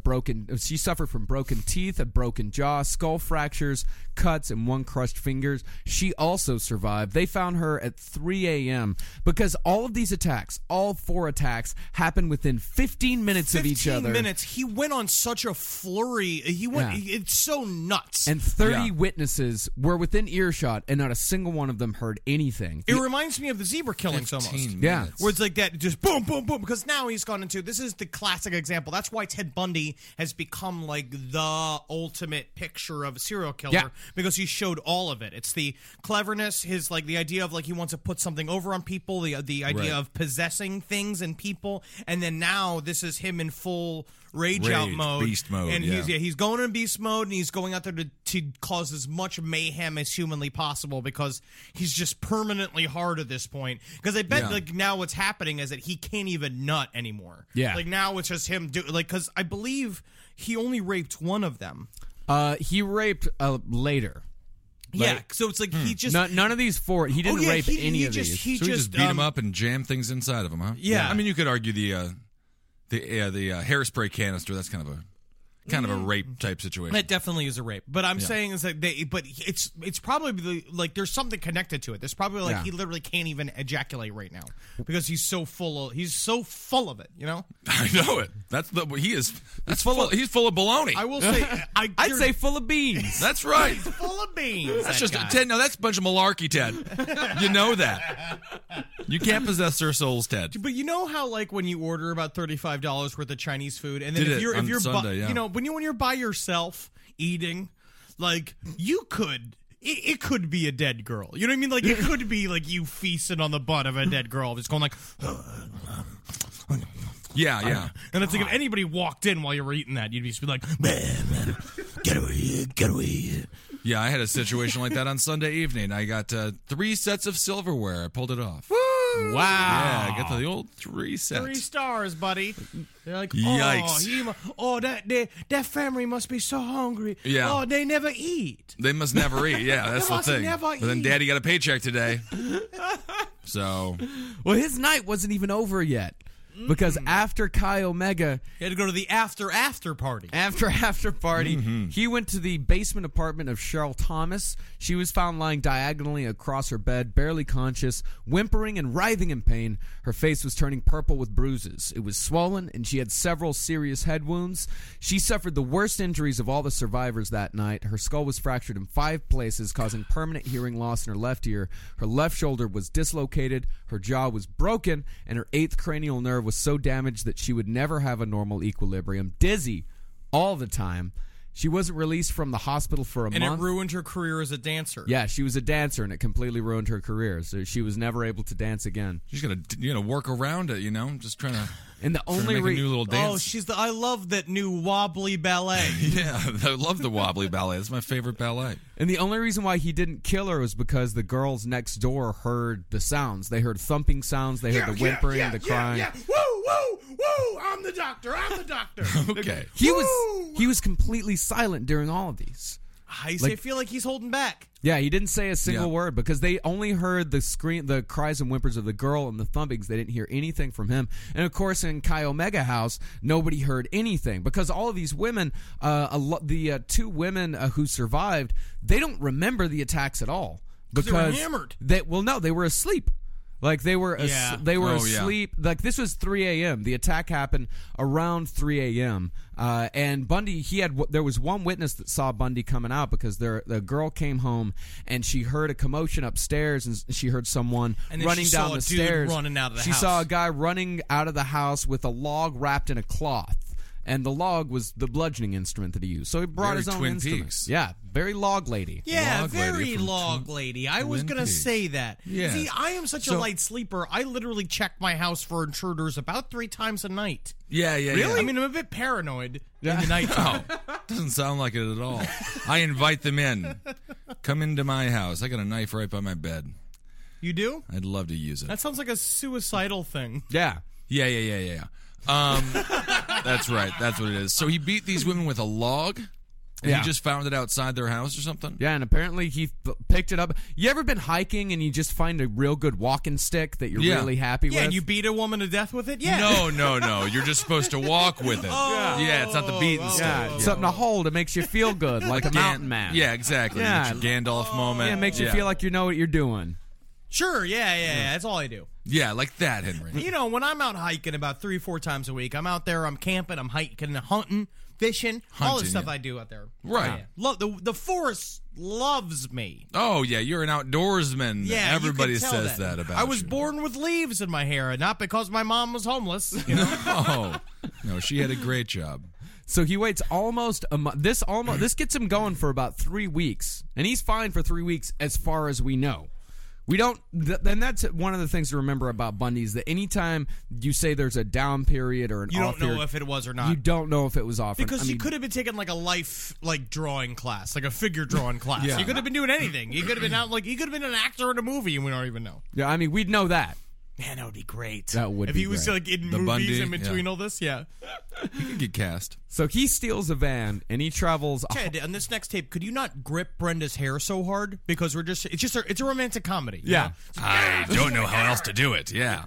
[SPEAKER 4] from broken teeth, a broken jaw, skull fractures, cuts, and 1 crushed fingers. She also survived. They found her at 3 a.m. because all of these attacks, all 4 attacks, happened within 15 minutes of each other.
[SPEAKER 3] 15 minutes. He went on such a flurry. He went.
[SPEAKER 4] Yeah.
[SPEAKER 3] It's so nuts.
[SPEAKER 4] And 30
[SPEAKER 5] Yeah.
[SPEAKER 4] witnesses were within earshot, and not a single one of them heard anything.
[SPEAKER 3] it reminds me of the zebra killings
[SPEAKER 5] 15
[SPEAKER 3] almost.
[SPEAKER 4] Yeah.
[SPEAKER 5] minutes.
[SPEAKER 3] Where it's like that, just boom, boom, boom. Because now he's gone into, this is the classic example. That's why Ted Bundy has become like the ultimate picture of a serial killer.
[SPEAKER 4] Yeah.
[SPEAKER 3] Because he showed all of it. It's the cleverness, his like the idea of like he wants to put something over on people, the idea
[SPEAKER 5] Right.
[SPEAKER 3] of possessing things and people, and then now this is him in full rage out mode,
[SPEAKER 5] beast mode,
[SPEAKER 3] and
[SPEAKER 5] yeah.
[SPEAKER 3] he's going in beast mode, and he's going out there to cause as much mayhem as humanly possible because he's just permanently hard at this point. Because I bet
[SPEAKER 5] Yeah.
[SPEAKER 3] like now what's happening is that he can't even nut anymore.
[SPEAKER 4] Yeah.
[SPEAKER 3] like now it's just him because I believe he only raped one of them.
[SPEAKER 4] He raped later.
[SPEAKER 3] Yeah, so it's like he just
[SPEAKER 4] None of these 4. He didn't rape any of these.
[SPEAKER 5] So he just beat him up and jammed things inside of him, huh?
[SPEAKER 3] Yeah.
[SPEAKER 5] I mean, you could argue the hairspray canister. That's kind of a rape type situation.
[SPEAKER 3] That definitely is a rape, but I'm saying is that it's probably like there's something connected to it. There's probably like
[SPEAKER 4] Yeah.
[SPEAKER 3] he literally can't even ejaculate right now because he's so full of it. You know,
[SPEAKER 5] I know it. He's full of baloney.
[SPEAKER 3] I will say
[SPEAKER 4] I'd say full of beans.
[SPEAKER 5] That's right.
[SPEAKER 3] full of beans.
[SPEAKER 5] That's
[SPEAKER 3] that
[SPEAKER 5] just
[SPEAKER 3] guy.
[SPEAKER 5] Ted. No, that's a bunch of malarkey, Ted. You know that. You can't possess their souls, Ted.
[SPEAKER 3] But you know how like when you order about $35 worth of Chinese food, and then
[SPEAKER 5] Did
[SPEAKER 3] if
[SPEAKER 5] it
[SPEAKER 3] you're
[SPEAKER 5] on Sunday, yeah.
[SPEAKER 3] you know when you're by yourself eating, like you could. It could be a dead girl. You know what I mean? Like it could be like you feasting on the butt of a dead girl, just going like.
[SPEAKER 5] Yeah.
[SPEAKER 3] And it's like if anybody walked in while you were eating that, you'd just be like, man, get away.
[SPEAKER 5] Yeah, I had a situation like that on Sunday evening. I got 3 sets of silverware. I pulled it off.
[SPEAKER 3] Wow.
[SPEAKER 5] Yeah, I got the old 3 sets.
[SPEAKER 3] 3 stars, buddy. They're like,
[SPEAKER 5] Yikes.
[SPEAKER 3] that family must be so hungry.
[SPEAKER 5] Yeah.
[SPEAKER 3] Oh, they never eat.
[SPEAKER 5] They must never eat. Yeah, that's
[SPEAKER 3] They
[SPEAKER 5] the
[SPEAKER 3] must
[SPEAKER 5] thing.
[SPEAKER 3] never
[SPEAKER 5] But then
[SPEAKER 3] eat.
[SPEAKER 5] Daddy got a paycheck today. So,
[SPEAKER 4] Well, his night wasn't even over yet because after Chi Omega,
[SPEAKER 3] He had to go to the after party.
[SPEAKER 4] after party, he went to the basement apartment of Cheryl Thomas. She was found lying diagonally across her bed, barely conscious, whimpering and writhing in pain. Her face was turning purple with bruises. It was swollen, and she had several serious head wounds. She suffered the worst injuries of all the survivors that night. Her skull was fractured in 5 places, causing permanent hearing loss in her left ear. Her left shoulder was dislocated, her jaw was broken, and her 8th cranial nerve was so damaged that she would never have a normal equilibrium. Dizzy all the time. She wasn't released from the hospital for a
[SPEAKER 3] And
[SPEAKER 4] month.
[SPEAKER 3] it ruined her career as a dancer.
[SPEAKER 4] Yeah, she was a dancer, and it completely ruined her career. So she was never able to dance again.
[SPEAKER 5] she's going to work around it, just trying to
[SPEAKER 4] And the only
[SPEAKER 5] make a new little
[SPEAKER 3] Oh,
[SPEAKER 5] dance.
[SPEAKER 3] I love that new wobbly ballet.
[SPEAKER 5] Yeah, I love the wobbly ballet. It's my favorite ballet.
[SPEAKER 4] And the only reason why he didn't kill her was because the girls next door heard the sounds. They heard thumping sounds. They heard the whimpering, the crying.
[SPEAKER 2] Yeah. Woo! I'm the doctor.
[SPEAKER 5] Okay.
[SPEAKER 4] He was completely silent during all of these.
[SPEAKER 3] I feel like he's holding back.
[SPEAKER 4] Yeah, he didn't say a single
[SPEAKER 5] Yeah.
[SPEAKER 4] word because they only heard the cries and whimpers of the girl and the thumpings. They didn't hear anything from him. And of course, in Chi Omega House, nobody heard anything because all of these women, the two women who survived, they don't remember the attacks at all because
[SPEAKER 3] they were hammered.
[SPEAKER 4] They were asleep. Like they were, they were
[SPEAKER 5] Oh, yeah.
[SPEAKER 4] asleep. Like this was 3 a.m. The attack happened around 3 a.m. And Bundy, there was one witness that saw Bundy coming out because the girl came home and she heard a commotion upstairs and she heard someone
[SPEAKER 3] And then
[SPEAKER 4] running
[SPEAKER 3] she
[SPEAKER 4] down
[SPEAKER 3] saw a
[SPEAKER 4] the
[SPEAKER 3] dude
[SPEAKER 4] stairs.
[SPEAKER 3] running out of the
[SPEAKER 4] she
[SPEAKER 3] house.
[SPEAKER 4] saw a guy running out of the house with a log wrapped in a cloth. And the log was the bludgeoning instrument that he used. So he brought
[SPEAKER 5] Very
[SPEAKER 4] his own
[SPEAKER 5] Twin
[SPEAKER 4] instrument.
[SPEAKER 5] Peaks.
[SPEAKER 4] Yeah, very log lady.
[SPEAKER 3] Yeah,
[SPEAKER 5] Log lady
[SPEAKER 3] very
[SPEAKER 5] from
[SPEAKER 3] log lady. I was
[SPEAKER 5] Twin
[SPEAKER 3] going to
[SPEAKER 5] Peaks.
[SPEAKER 3] say that.
[SPEAKER 5] Yeah.
[SPEAKER 3] See, I am such a
[SPEAKER 5] So-
[SPEAKER 3] light sleeper. I literally check my house for intruders about 3 times a night.
[SPEAKER 5] Yeah.
[SPEAKER 3] I mean, I'm a bit paranoid in the nighttime.
[SPEAKER 5] Doesn't sound like it at all. I invite them in. Come into my house. I got a knife right by my bed.
[SPEAKER 3] You do?
[SPEAKER 5] I'd love to use it.
[SPEAKER 3] That sounds like a suicidal thing.
[SPEAKER 4] Yeah.
[SPEAKER 5] Yeah. That's right. That's what it is. So he beat these women with a log, and
[SPEAKER 4] Yeah.
[SPEAKER 5] he just found it outside their house or something?
[SPEAKER 4] Yeah, and apparently he picked it up. You ever been hiking and you just find a real good walking stick that you're
[SPEAKER 5] Yeah.
[SPEAKER 4] really happy
[SPEAKER 3] Yeah,
[SPEAKER 4] with?
[SPEAKER 3] and you beat a woman to death with it? Yeah.
[SPEAKER 5] No. You're just supposed to walk with it. Yeah, it's not the beaten stick.
[SPEAKER 4] yeah, something to hold. It makes you feel good, like a mountain man.
[SPEAKER 5] Yeah, exactly.
[SPEAKER 4] Yeah.
[SPEAKER 5] It's your Gandalf moment.
[SPEAKER 4] Yeah, it makes you feel like you know what you're doing.
[SPEAKER 3] Sure, yeah. That's all I do.
[SPEAKER 5] Yeah, like that, Henry.
[SPEAKER 3] You know, when I'm out hiking about 3 or 4 times a week, I'm out there, I'm camping, I'm hiking, hunting, fishing, all the
[SPEAKER 5] Hunting,
[SPEAKER 3] stuff
[SPEAKER 5] yeah.
[SPEAKER 3] I do out there.
[SPEAKER 5] Right.
[SPEAKER 3] Yeah. The forest loves me.
[SPEAKER 5] Oh, yeah, you're an outdoorsman.
[SPEAKER 3] Yeah,
[SPEAKER 5] Everybody
[SPEAKER 3] you can tell
[SPEAKER 5] says that about
[SPEAKER 3] I was
[SPEAKER 5] you.
[SPEAKER 3] born with leaves in my hair, not because my mom was homeless. You know?
[SPEAKER 5] Oh, no, she had a great job.
[SPEAKER 4] So he waits almost a month. This gets him going for about 3 weeks, and he's fine for 3 weeks as far as we know. We don't. Then that's one of the things to remember about Bundy is that anytime you say there's a down period or an
[SPEAKER 3] You
[SPEAKER 4] off
[SPEAKER 3] don't know
[SPEAKER 4] period,
[SPEAKER 3] if it was or not.
[SPEAKER 4] you don't know if it was off.
[SPEAKER 3] Because
[SPEAKER 4] I
[SPEAKER 3] you
[SPEAKER 4] mean,
[SPEAKER 3] could have been taking like a life drawing class, like a figure drawing class.
[SPEAKER 5] Yeah.
[SPEAKER 3] You could have been doing anything. You could have been out you could have been an actor in a movie and we don't even know.
[SPEAKER 4] Yeah, I mean, we'd know that.
[SPEAKER 3] Man, that would be great.
[SPEAKER 4] That would
[SPEAKER 3] if
[SPEAKER 4] be
[SPEAKER 3] he was
[SPEAKER 4] great.
[SPEAKER 3] like in
[SPEAKER 5] The
[SPEAKER 3] movies
[SPEAKER 5] Bundy,
[SPEAKER 3] in between
[SPEAKER 5] yeah.
[SPEAKER 3] all this, yeah.
[SPEAKER 5] You could get cast.
[SPEAKER 4] So he steals a van and he travels.
[SPEAKER 3] Ted, on this next tape, could you not grip Brenda's hair so hard? Because it's a romantic comedy. you
[SPEAKER 4] Yeah.
[SPEAKER 3] know?
[SPEAKER 5] I don't know how else to do it. Yeah.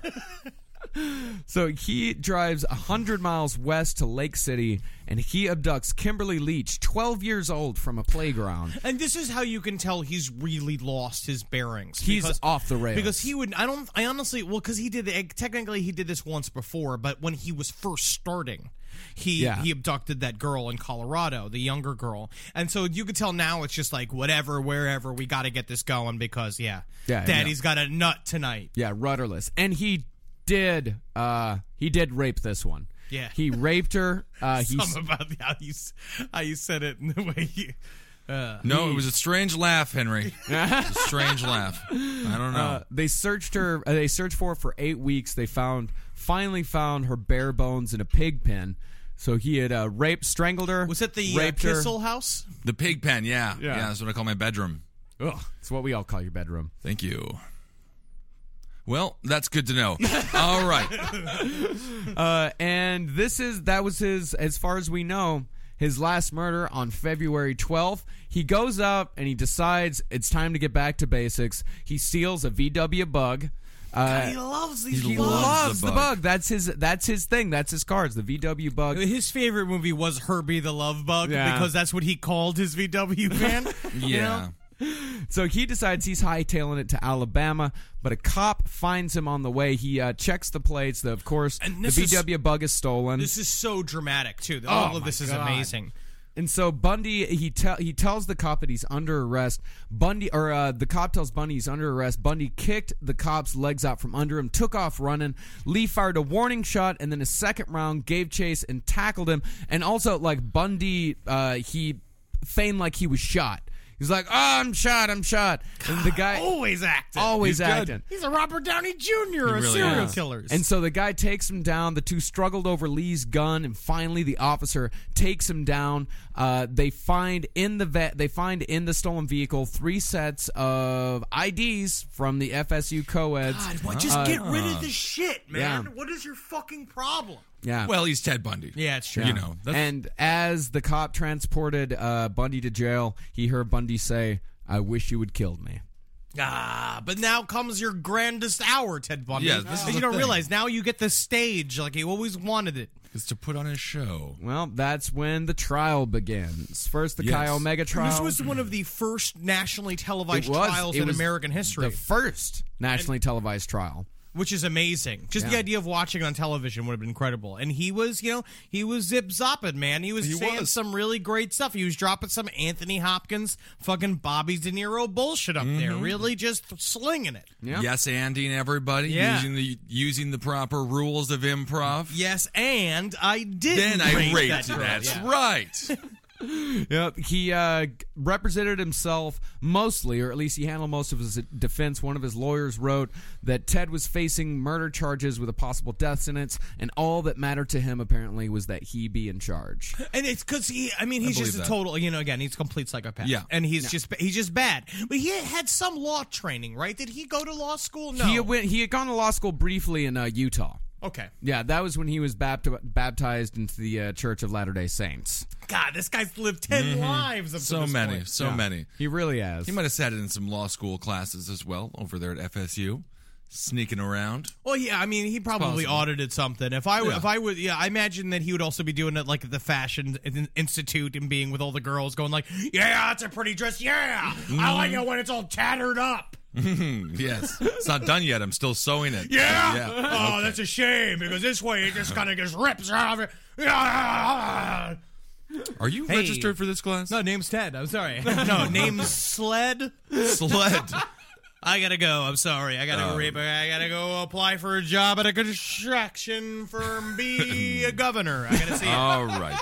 [SPEAKER 4] So he drives 100 miles west to Lake City and he abducts Kimberly Leach, 12 years old, from a playground.
[SPEAKER 3] And this is how you can tell he's really lost his bearings.
[SPEAKER 4] He's off the rails.
[SPEAKER 3] Because I honestly, because technically he did this once before, but when he was first starting, he abducted that girl in Colorado, the younger girl. And so you could tell now it's just like, whatever, wherever, we got to get this going because, Daddy's got a nut tonight.
[SPEAKER 4] Yeah, rudderless. And he did rape this one.
[SPEAKER 3] Yeah.
[SPEAKER 4] He raped her.
[SPEAKER 3] Something about how you said it in the way you...
[SPEAKER 5] No, it was a strange laugh, Henry. It was a strange laugh. I don't know.
[SPEAKER 4] They searched her. They searched for her for 8 weeks. They finally found her bare bones in a pig pen. So he had strangled her.
[SPEAKER 3] Was it the
[SPEAKER 4] raped her.
[SPEAKER 3] Kissel house?
[SPEAKER 5] The pig pen, yeah.
[SPEAKER 4] Yeah.
[SPEAKER 5] Yeah, that's what I call my bedroom.
[SPEAKER 4] Ugh, it's what we all call your bedroom.
[SPEAKER 5] Thank you. Well, that's good to know. All right.
[SPEAKER 4] And that was his, as far as we know, his last murder on February 12th. He goes up and he decides it's time to get back to basics. He steals a VW Bug.
[SPEAKER 3] He loves these.
[SPEAKER 5] He
[SPEAKER 4] He
[SPEAKER 5] loves
[SPEAKER 4] loves
[SPEAKER 5] the
[SPEAKER 4] the
[SPEAKER 5] Bug.
[SPEAKER 4] Bug. That's his thing. That's his cards. The VW Bug.
[SPEAKER 3] His favorite movie was Herbie the Love Bug
[SPEAKER 4] Yeah.
[SPEAKER 3] because that's what he called his VW van. You
[SPEAKER 5] Yeah.
[SPEAKER 3] know?
[SPEAKER 4] So he decides he's hightailing it to Alabama, but a cop finds him on the way. He checks the plates. Of course, the
[SPEAKER 3] And this is-
[SPEAKER 4] VW Bug is stolen.
[SPEAKER 3] This is so dramatic too. All of this is
[SPEAKER 4] God.
[SPEAKER 3] amazing.
[SPEAKER 4] And so Bundy, he tells the cop that he's under arrest. The cop tells Bundy he's under arrest. Bundy kicked the cop's legs out from under him, took off running. Lee fired a warning shot, and then a second round gave chase and tackled him. And also, like Bundy, he feigned like he was shot. He's like, "Oh, I'm shot. And the guy
[SPEAKER 3] Always acting.
[SPEAKER 4] always
[SPEAKER 5] He's good.
[SPEAKER 4] acting.
[SPEAKER 3] He's a Robert Downey Jr. of
[SPEAKER 5] really
[SPEAKER 3] serial
[SPEAKER 5] is.
[SPEAKER 3] killers.
[SPEAKER 4] And so the guy takes him down. The two struggled over Lee's gun, and finally the officer takes him down. They find in the stolen vehicle 3 sets of IDs from the FSU co-eds.
[SPEAKER 3] God, just get rid of the shit, man.
[SPEAKER 4] yeah.
[SPEAKER 3] What is your fucking problem?
[SPEAKER 4] Yeah.
[SPEAKER 5] Well, he's Ted Bundy.
[SPEAKER 3] Yeah, it's true.
[SPEAKER 5] You know, that's,
[SPEAKER 4] And as the cop transported Bundy to jail, he heard Bundy say, "I wish you would killed me."
[SPEAKER 3] But now comes your grandest hour, Ted Bundy.
[SPEAKER 5] Yeah, this is
[SPEAKER 3] And you
[SPEAKER 5] the
[SPEAKER 3] don't
[SPEAKER 5] thing.
[SPEAKER 3] realize now you get the stage like he always wanted it.
[SPEAKER 5] is to put on his show.
[SPEAKER 4] Well, that's when the trial begins. First, the
[SPEAKER 5] Yes.
[SPEAKER 4] Chi Omega trial.
[SPEAKER 3] This was one of the first nationally televised
[SPEAKER 4] It was.
[SPEAKER 3] trials
[SPEAKER 4] It
[SPEAKER 3] in
[SPEAKER 4] was
[SPEAKER 3] American history,
[SPEAKER 4] the first nationally televised trial.
[SPEAKER 3] which is amazing. Just the
[SPEAKER 4] Yeah.
[SPEAKER 3] idea of watching it on television would have been incredible. And he was, he was zip-zopping, man. He was saying some really great stuff. He was dropping some Anthony Hopkins, fucking Bobby De Niro bullshit up there. Really just slinging it.
[SPEAKER 4] Yeah.
[SPEAKER 5] Yes, Andy and everybody
[SPEAKER 3] Yeah.
[SPEAKER 5] using the proper rules of improv.
[SPEAKER 3] Yes, and I did
[SPEAKER 5] Then I raped
[SPEAKER 3] that girl.
[SPEAKER 5] That's
[SPEAKER 3] Yeah.
[SPEAKER 5] right.
[SPEAKER 4] Yep. He represented himself mostly, or at least he handled most of his defense. One of his lawyers wrote that Ted was facing murder charges with a possible death sentence, and all that mattered to him apparently was that he be in charge.
[SPEAKER 3] And it's because he's
[SPEAKER 5] believe
[SPEAKER 3] just a
[SPEAKER 5] that.
[SPEAKER 3] total, again, he's a complete psychopath.
[SPEAKER 5] Yeah.
[SPEAKER 3] And he's just bad. But he had some law training, right? Did he go to law school? No.
[SPEAKER 4] He had gone to law school briefly in Utah.
[SPEAKER 3] Okay.
[SPEAKER 4] Yeah, that was when he was baptized into the Church of Latter-day Saints.
[SPEAKER 3] God, this guy's lived 10 lives up to
[SPEAKER 5] So
[SPEAKER 3] this
[SPEAKER 5] many,
[SPEAKER 3] point.
[SPEAKER 5] so many.
[SPEAKER 4] He really has.
[SPEAKER 5] He might have sat in some law school classes as well over there at FSU, sneaking around.
[SPEAKER 3] Well, yeah, he probably
[SPEAKER 5] possible.
[SPEAKER 3] audited something. If I would, I imagine that he would also be doing it like at the Fashion Institute and being with all the girls going like, yeah, that's a pretty dress. Yeah, I like it when it's all tattered up.
[SPEAKER 5] Yes. It's not done yet. I'm still sewing it.
[SPEAKER 3] Yeah. Oh,
[SPEAKER 5] Okay.
[SPEAKER 3] that's a shame because this way it just kind of just rips out of it. Yeah.
[SPEAKER 5] Are you
[SPEAKER 3] Hey.
[SPEAKER 5] registered for this class?
[SPEAKER 3] No, name's Ted. I'm sorry. No, name's Sled.
[SPEAKER 5] Sled.
[SPEAKER 3] I gotta go. I'm sorry. I gotta go apply for a job at a construction firm. Be a governor. I gotta see it.
[SPEAKER 5] All right.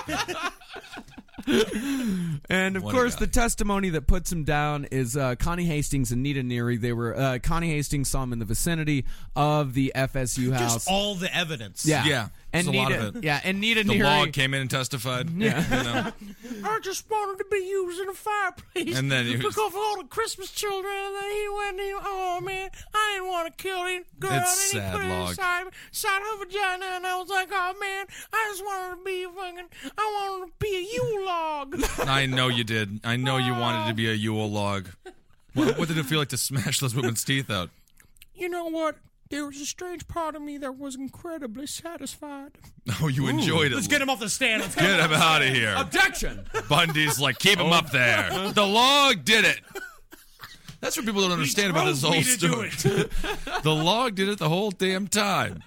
[SPEAKER 4] And of
[SPEAKER 5] What a
[SPEAKER 4] course,
[SPEAKER 5] guy.
[SPEAKER 4] the testimony that puts him down is Connie Hastings and Nita Neary. They were Connie Hastings saw him in the vicinity of the FSU house.
[SPEAKER 3] Just all the evidence.
[SPEAKER 4] Yeah,
[SPEAKER 5] Yeah,
[SPEAKER 4] and
[SPEAKER 5] there's a lot
[SPEAKER 4] Nita,
[SPEAKER 5] of it.
[SPEAKER 4] yeah, and Nita
[SPEAKER 5] The
[SPEAKER 4] Neary.
[SPEAKER 5] log came in and testified. Yeah. You know?
[SPEAKER 3] I just wanted to be used in a fireplace.
[SPEAKER 5] And then he was-
[SPEAKER 3] because of all the Christmas children, and then he went. Oh man, I didn't want to kill him. Girl,
[SPEAKER 5] It's
[SPEAKER 3] and he
[SPEAKER 5] sad,
[SPEAKER 3] put it
[SPEAKER 5] Log.
[SPEAKER 3] inside her vagina, and I was like, oh man, I just wanted to be I wanted to be a Yule log.
[SPEAKER 5] I know you did. I know you wanted to be a Yule log. What did it feel like to smash those women's teeth out?
[SPEAKER 3] You know what? There was a strange part of me that was incredibly satisfied.
[SPEAKER 5] Oh, you enjoyed it.
[SPEAKER 3] Let's get him off the stand. Let's
[SPEAKER 5] Get him out of here.
[SPEAKER 4] Objection!
[SPEAKER 5] Bundy's like, keep him up there. The log did it. That's what people don't understand about this whole story. The log did it the whole damn time.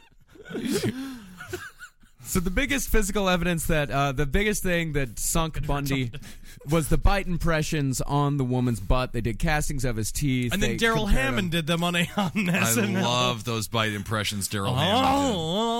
[SPEAKER 4] So the biggest physical evidence that the biggest thing that sunk Bundy was the bite impressions on the woman's butt. They did castings of his teeth.
[SPEAKER 3] And then
[SPEAKER 4] They
[SPEAKER 3] Daryl
[SPEAKER 4] compared
[SPEAKER 3] Hammond did them on
[SPEAKER 5] I
[SPEAKER 3] SNL.
[SPEAKER 5] love those bite impressions Daryl Hammond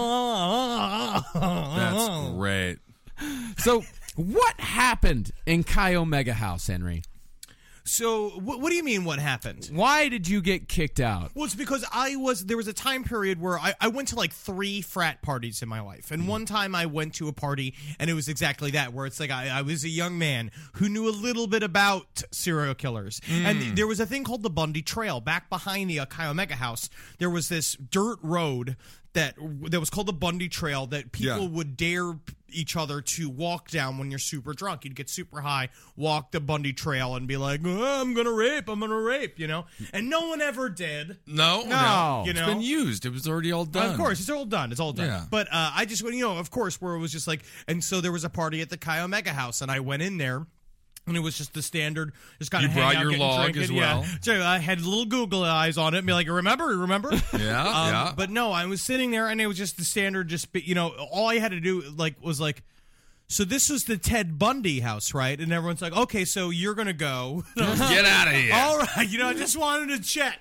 [SPEAKER 5] did. That's great.
[SPEAKER 4] So what happened in Chi Omega House, Henry?
[SPEAKER 3] So, what do you mean what happened?
[SPEAKER 4] Why did you get kicked out?
[SPEAKER 3] Well, it's because there was a time period where I went to like 3 frat parties in my life. And one time I went to a party and it was exactly that, where it's like I was a young man who knew a little bit about serial killers. And there was a thing called the Bundy Trail. Back behind the Chi Omega house, there was this dirt road that was called the Bundy Trail that people would dare each other to walk down when you're super drunk. You'd get super high, walk the Bundy Trail, and be like, oh, I'm gonna rape, and no one ever did.
[SPEAKER 5] No.
[SPEAKER 3] You know?
[SPEAKER 5] It's been used. It was already all done.
[SPEAKER 3] Of course, it's all done. It's all done.
[SPEAKER 5] Yeah.
[SPEAKER 3] But I just, of course, where it was just like, and so there was a party at the Chi Omega house, and I went in there. And it was just the standard, just kind of
[SPEAKER 5] You
[SPEAKER 3] hang
[SPEAKER 5] brought
[SPEAKER 3] out,
[SPEAKER 5] your
[SPEAKER 3] getting
[SPEAKER 5] log
[SPEAKER 3] drinking,
[SPEAKER 5] as well?
[SPEAKER 3] Yeah. So I had little Google eyes on it and be like, remember?
[SPEAKER 5] Yeah.
[SPEAKER 3] But no, I was sitting there and it was just the standard, all I had to do was so this was the Ted Bundy house, right? And everyone's like, okay, so you're going to go.
[SPEAKER 5] Get out of here.
[SPEAKER 3] All right, I just wanted to check,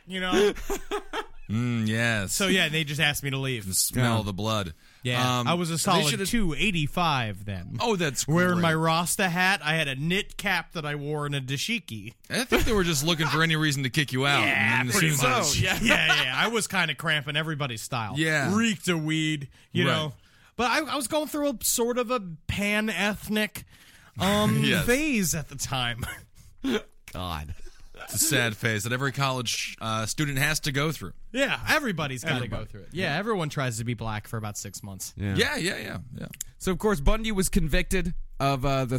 [SPEAKER 5] Yes.
[SPEAKER 3] So yeah, they just asked me to leave.
[SPEAKER 5] Smell the blood.
[SPEAKER 3] Yeah, I was a
[SPEAKER 5] they
[SPEAKER 3] solid
[SPEAKER 5] should've-
[SPEAKER 3] 285 then.
[SPEAKER 5] Oh, that's
[SPEAKER 3] Wearing
[SPEAKER 5] great.
[SPEAKER 3] my Rasta hat, I had a knit cap that I wore and a dashiki.
[SPEAKER 5] I think they were just looking for any reason to kick you out. And then as soon as I was-
[SPEAKER 3] Yeah. I was kind of cramping everybody's style.
[SPEAKER 5] Yeah.
[SPEAKER 3] Reeked of weed, you
[SPEAKER 5] Right.
[SPEAKER 3] know. But I was going through a sort of a pan-ethnic
[SPEAKER 5] Yes.
[SPEAKER 3] phase at the time.
[SPEAKER 4] God.
[SPEAKER 5] It's a sad phase that every college student has to go through.
[SPEAKER 3] Yeah, everybody's got to go through it. Yeah, everyone tries to be black for about 6 months.
[SPEAKER 5] Yeah.
[SPEAKER 4] So of course Bundy was convicted of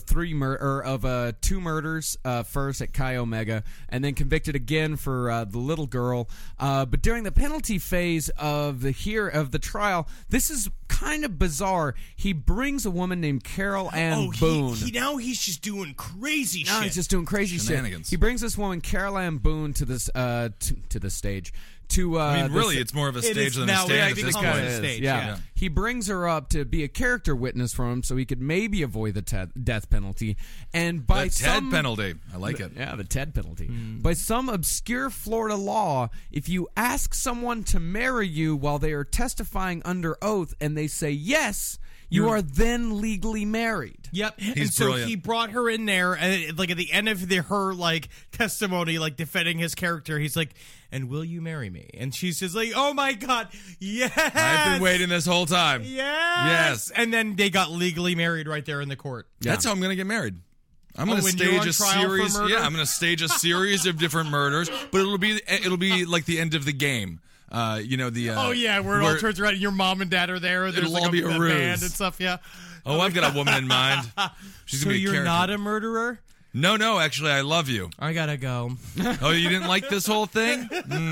[SPEAKER 4] two murders, first at Chi Omega, and then convicted again for the little girl. But during the penalty phase of the trial, this is kind of bizarre. He brings a woman named Carol Ann Boone.
[SPEAKER 3] Now he's just doing crazy shit.
[SPEAKER 4] No, he's just doing crazy
[SPEAKER 5] Shenanigans.
[SPEAKER 4] shit. He brings this woman Carol Ann Boone to this to the stage.
[SPEAKER 5] I mean, really, it's more of a stage than a stand at this point.
[SPEAKER 3] Stage,
[SPEAKER 4] yeah. He brings her up to be a character witness for him so he could maybe avoid the death penalty. And by
[SPEAKER 5] The Ted penalty. I like it.
[SPEAKER 4] Yeah, the Ted penalty. By some obscure Florida law, if you ask someone to marry you while they are testifying under oath and they say yes, you are then legally married.
[SPEAKER 3] Yep.
[SPEAKER 5] He's
[SPEAKER 3] and so
[SPEAKER 5] brilliant.
[SPEAKER 3] he brought her in there, and like at the end of her like testimony, like defending his character, he's like, "And will you marry me?" And she's just like, "Oh my God, yes!
[SPEAKER 5] I've been waiting this whole time.
[SPEAKER 3] Yes." And then they got legally married right there in the court.
[SPEAKER 5] That's how I'm going to get married. I'm going to
[SPEAKER 3] when you're on
[SPEAKER 5] stage a
[SPEAKER 3] trial for
[SPEAKER 5] series.
[SPEAKER 3] murder?
[SPEAKER 5] Yeah, I'm going to stage a series of different murders, but it'll be like the end of the game. Where it
[SPEAKER 3] all turns around and your mom and dad are there. There's
[SPEAKER 5] It'll
[SPEAKER 3] like
[SPEAKER 5] all be a ruse.
[SPEAKER 3] band and stuff. Yeah.
[SPEAKER 5] Oh, I've got a woman in mind. She's
[SPEAKER 3] So
[SPEAKER 5] going to be a
[SPEAKER 3] you're
[SPEAKER 5] character.
[SPEAKER 3] not a murderer?
[SPEAKER 5] No, actually, I love you.
[SPEAKER 3] I gotta go.
[SPEAKER 5] Oh, you didn't like this whole thing?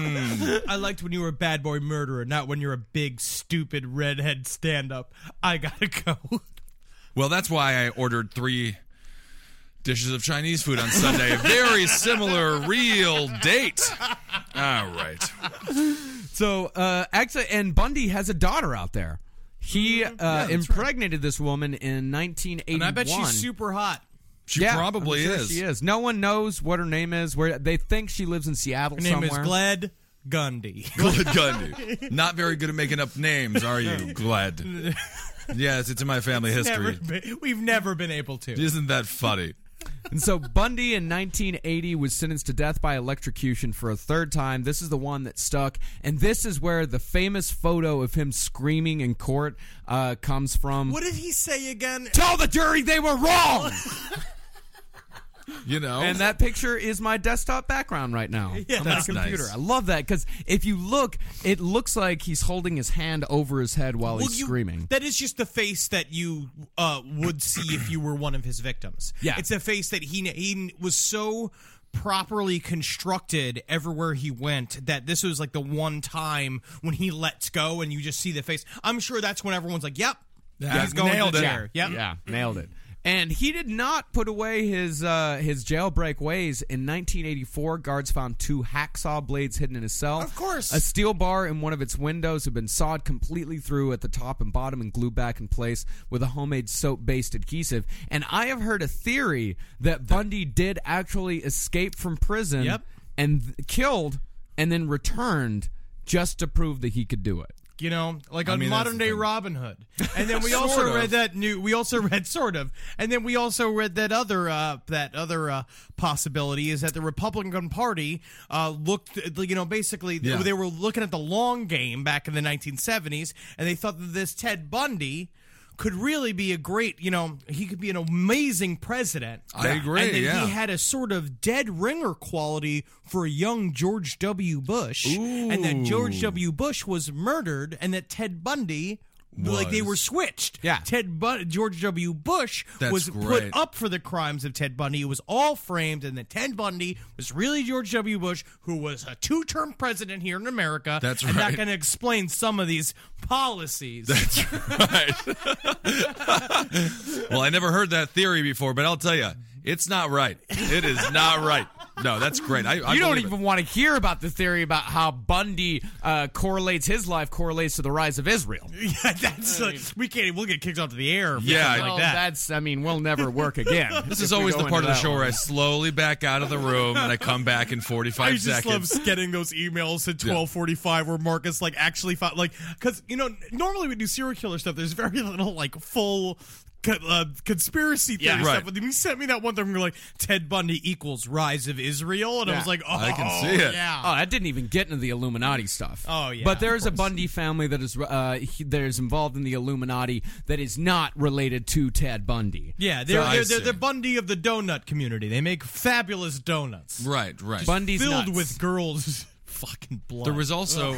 [SPEAKER 3] I liked when you were a bad boy murderer, not when you're a big, stupid redhead stand-up. I gotta go.
[SPEAKER 5] Well, that's why I ordered 3 dishes of Chinese food on Sunday. A very similar real date. All right.
[SPEAKER 4] So, actually, and Bundy has a daughter out there. He impregnated this woman in 1981.
[SPEAKER 3] And I bet she's super hot.
[SPEAKER 5] She probably
[SPEAKER 4] I'm sure
[SPEAKER 5] is.
[SPEAKER 4] She is. No one knows what her name is. Where they think she lives in Seattle
[SPEAKER 3] Her name
[SPEAKER 4] somewhere.
[SPEAKER 3] is Gled Gundy.
[SPEAKER 5] Glad Gundy. Not very good at making up names, are you, Glad? Yes, it's in my family history.
[SPEAKER 3] We've never been able to.
[SPEAKER 5] Isn't that funny?
[SPEAKER 4] And so Bundy in 1980 was sentenced to death by electrocution for a third time. This is the one that stuck. And this is where the famous photo of him screaming in court comes from.
[SPEAKER 3] What did he say again?
[SPEAKER 4] Tell the jury they were wrong!
[SPEAKER 5] You know?
[SPEAKER 4] And that picture is my desktop background right now on my
[SPEAKER 5] That's
[SPEAKER 4] computer.
[SPEAKER 5] nice.
[SPEAKER 4] I love that because if you look, it looks like he's holding his hand over his head while he's screaming.
[SPEAKER 3] That is just the face that you would see if you were one of his victims.
[SPEAKER 4] Yeah.
[SPEAKER 3] It's a face that he was so properly constructed everywhere he went that this was like the one time when he lets go and you just see the face. I'm sure that's when everyone's like, yep, he's going
[SPEAKER 5] nailed
[SPEAKER 3] to the
[SPEAKER 5] it.
[SPEAKER 3] chair. Yep.
[SPEAKER 4] Yeah, nailed it. And he did not put away his jailbreak ways. In 1984, guards found 2 hacksaw blades hidden in his cell.
[SPEAKER 3] Of course.
[SPEAKER 4] A steel bar in one of its windows had been sawed completely through at the top and bottom and glued back in place with a homemade soap-based adhesive. And I have heard a theory that Bundy did actually escape from prison and killed and then returned just to prove that he could do it.
[SPEAKER 3] You know, like on
[SPEAKER 5] mean,
[SPEAKER 3] modern day
[SPEAKER 5] that's the thing.
[SPEAKER 3] Robin Hood. And then we
[SPEAKER 5] Sort
[SPEAKER 3] also
[SPEAKER 5] of.
[SPEAKER 3] read and then we also read that other possibility is that the Republican Party looked, basically they were looking at the long game back in the 1970s, and they thought that this Ted Bundy could really be a great, he could be an amazing president.
[SPEAKER 5] I agree,
[SPEAKER 3] And then
[SPEAKER 5] yeah.
[SPEAKER 3] he had a sort of dead ringer quality for a young George W. Bush. And that George W. Bush was murdered, and that Ted Bundy, like they were switched.
[SPEAKER 4] Yeah.
[SPEAKER 3] George W. Bush
[SPEAKER 5] That's
[SPEAKER 3] was
[SPEAKER 5] great.
[SPEAKER 3] put up for the crimes of Ted Bundy. It was all framed, and that Ted Bundy was really George W. Bush, who was a 2-term president here in America.
[SPEAKER 5] That's
[SPEAKER 3] and
[SPEAKER 5] right.
[SPEAKER 3] not going to explain some of these policies.
[SPEAKER 5] That's right. Well, I never heard that theory before, but I'll tell you, it's not right. It is not right. No, that's great. I
[SPEAKER 4] You don't
[SPEAKER 5] believe
[SPEAKER 4] even
[SPEAKER 5] it.
[SPEAKER 4] want to hear about the theory about how Bundy correlates to the rise of Israel.
[SPEAKER 3] Yeah, that's we'll get kicked off to the air. For
[SPEAKER 5] Yeah,
[SPEAKER 3] something like that.
[SPEAKER 4] That's, we'll never work again.
[SPEAKER 5] This is always the part of the show where I slowly back out of the room and I come back in 45
[SPEAKER 3] I just
[SPEAKER 5] seconds.
[SPEAKER 3] love getting those emails at 12:45 where Marcus actually found because normally we do serial killer stuff. There's very little full conspiracy theory
[SPEAKER 4] Yeah.
[SPEAKER 3] stuff.
[SPEAKER 5] Right.
[SPEAKER 3] But then he sent me that one thing where like Ted Bundy equals Rise of Israel, and I
[SPEAKER 4] Yeah.
[SPEAKER 3] was like, oh,
[SPEAKER 5] I can see it.
[SPEAKER 3] Yeah.
[SPEAKER 4] Oh, that didn't even get into the Illuminati stuff.
[SPEAKER 3] Oh, yeah,
[SPEAKER 4] But there's a
[SPEAKER 3] of course.
[SPEAKER 4] Bundy family that is involved in the Illuminati that is not related to Ted Bundy.
[SPEAKER 3] Yeah,
[SPEAKER 5] I
[SPEAKER 3] they're
[SPEAKER 5] see.
[SPEAKER 3] the Bundy of the donut community. They make fabulous donuts.
[SPEAKER 5] Right.
[SPEAKER 4] Bundy's
[SPEAKER 3] filled
[SPEAKER 4] nuts.
[SPEAKER 3] with girls' fucking blood.
[SPEAKER 5] There was also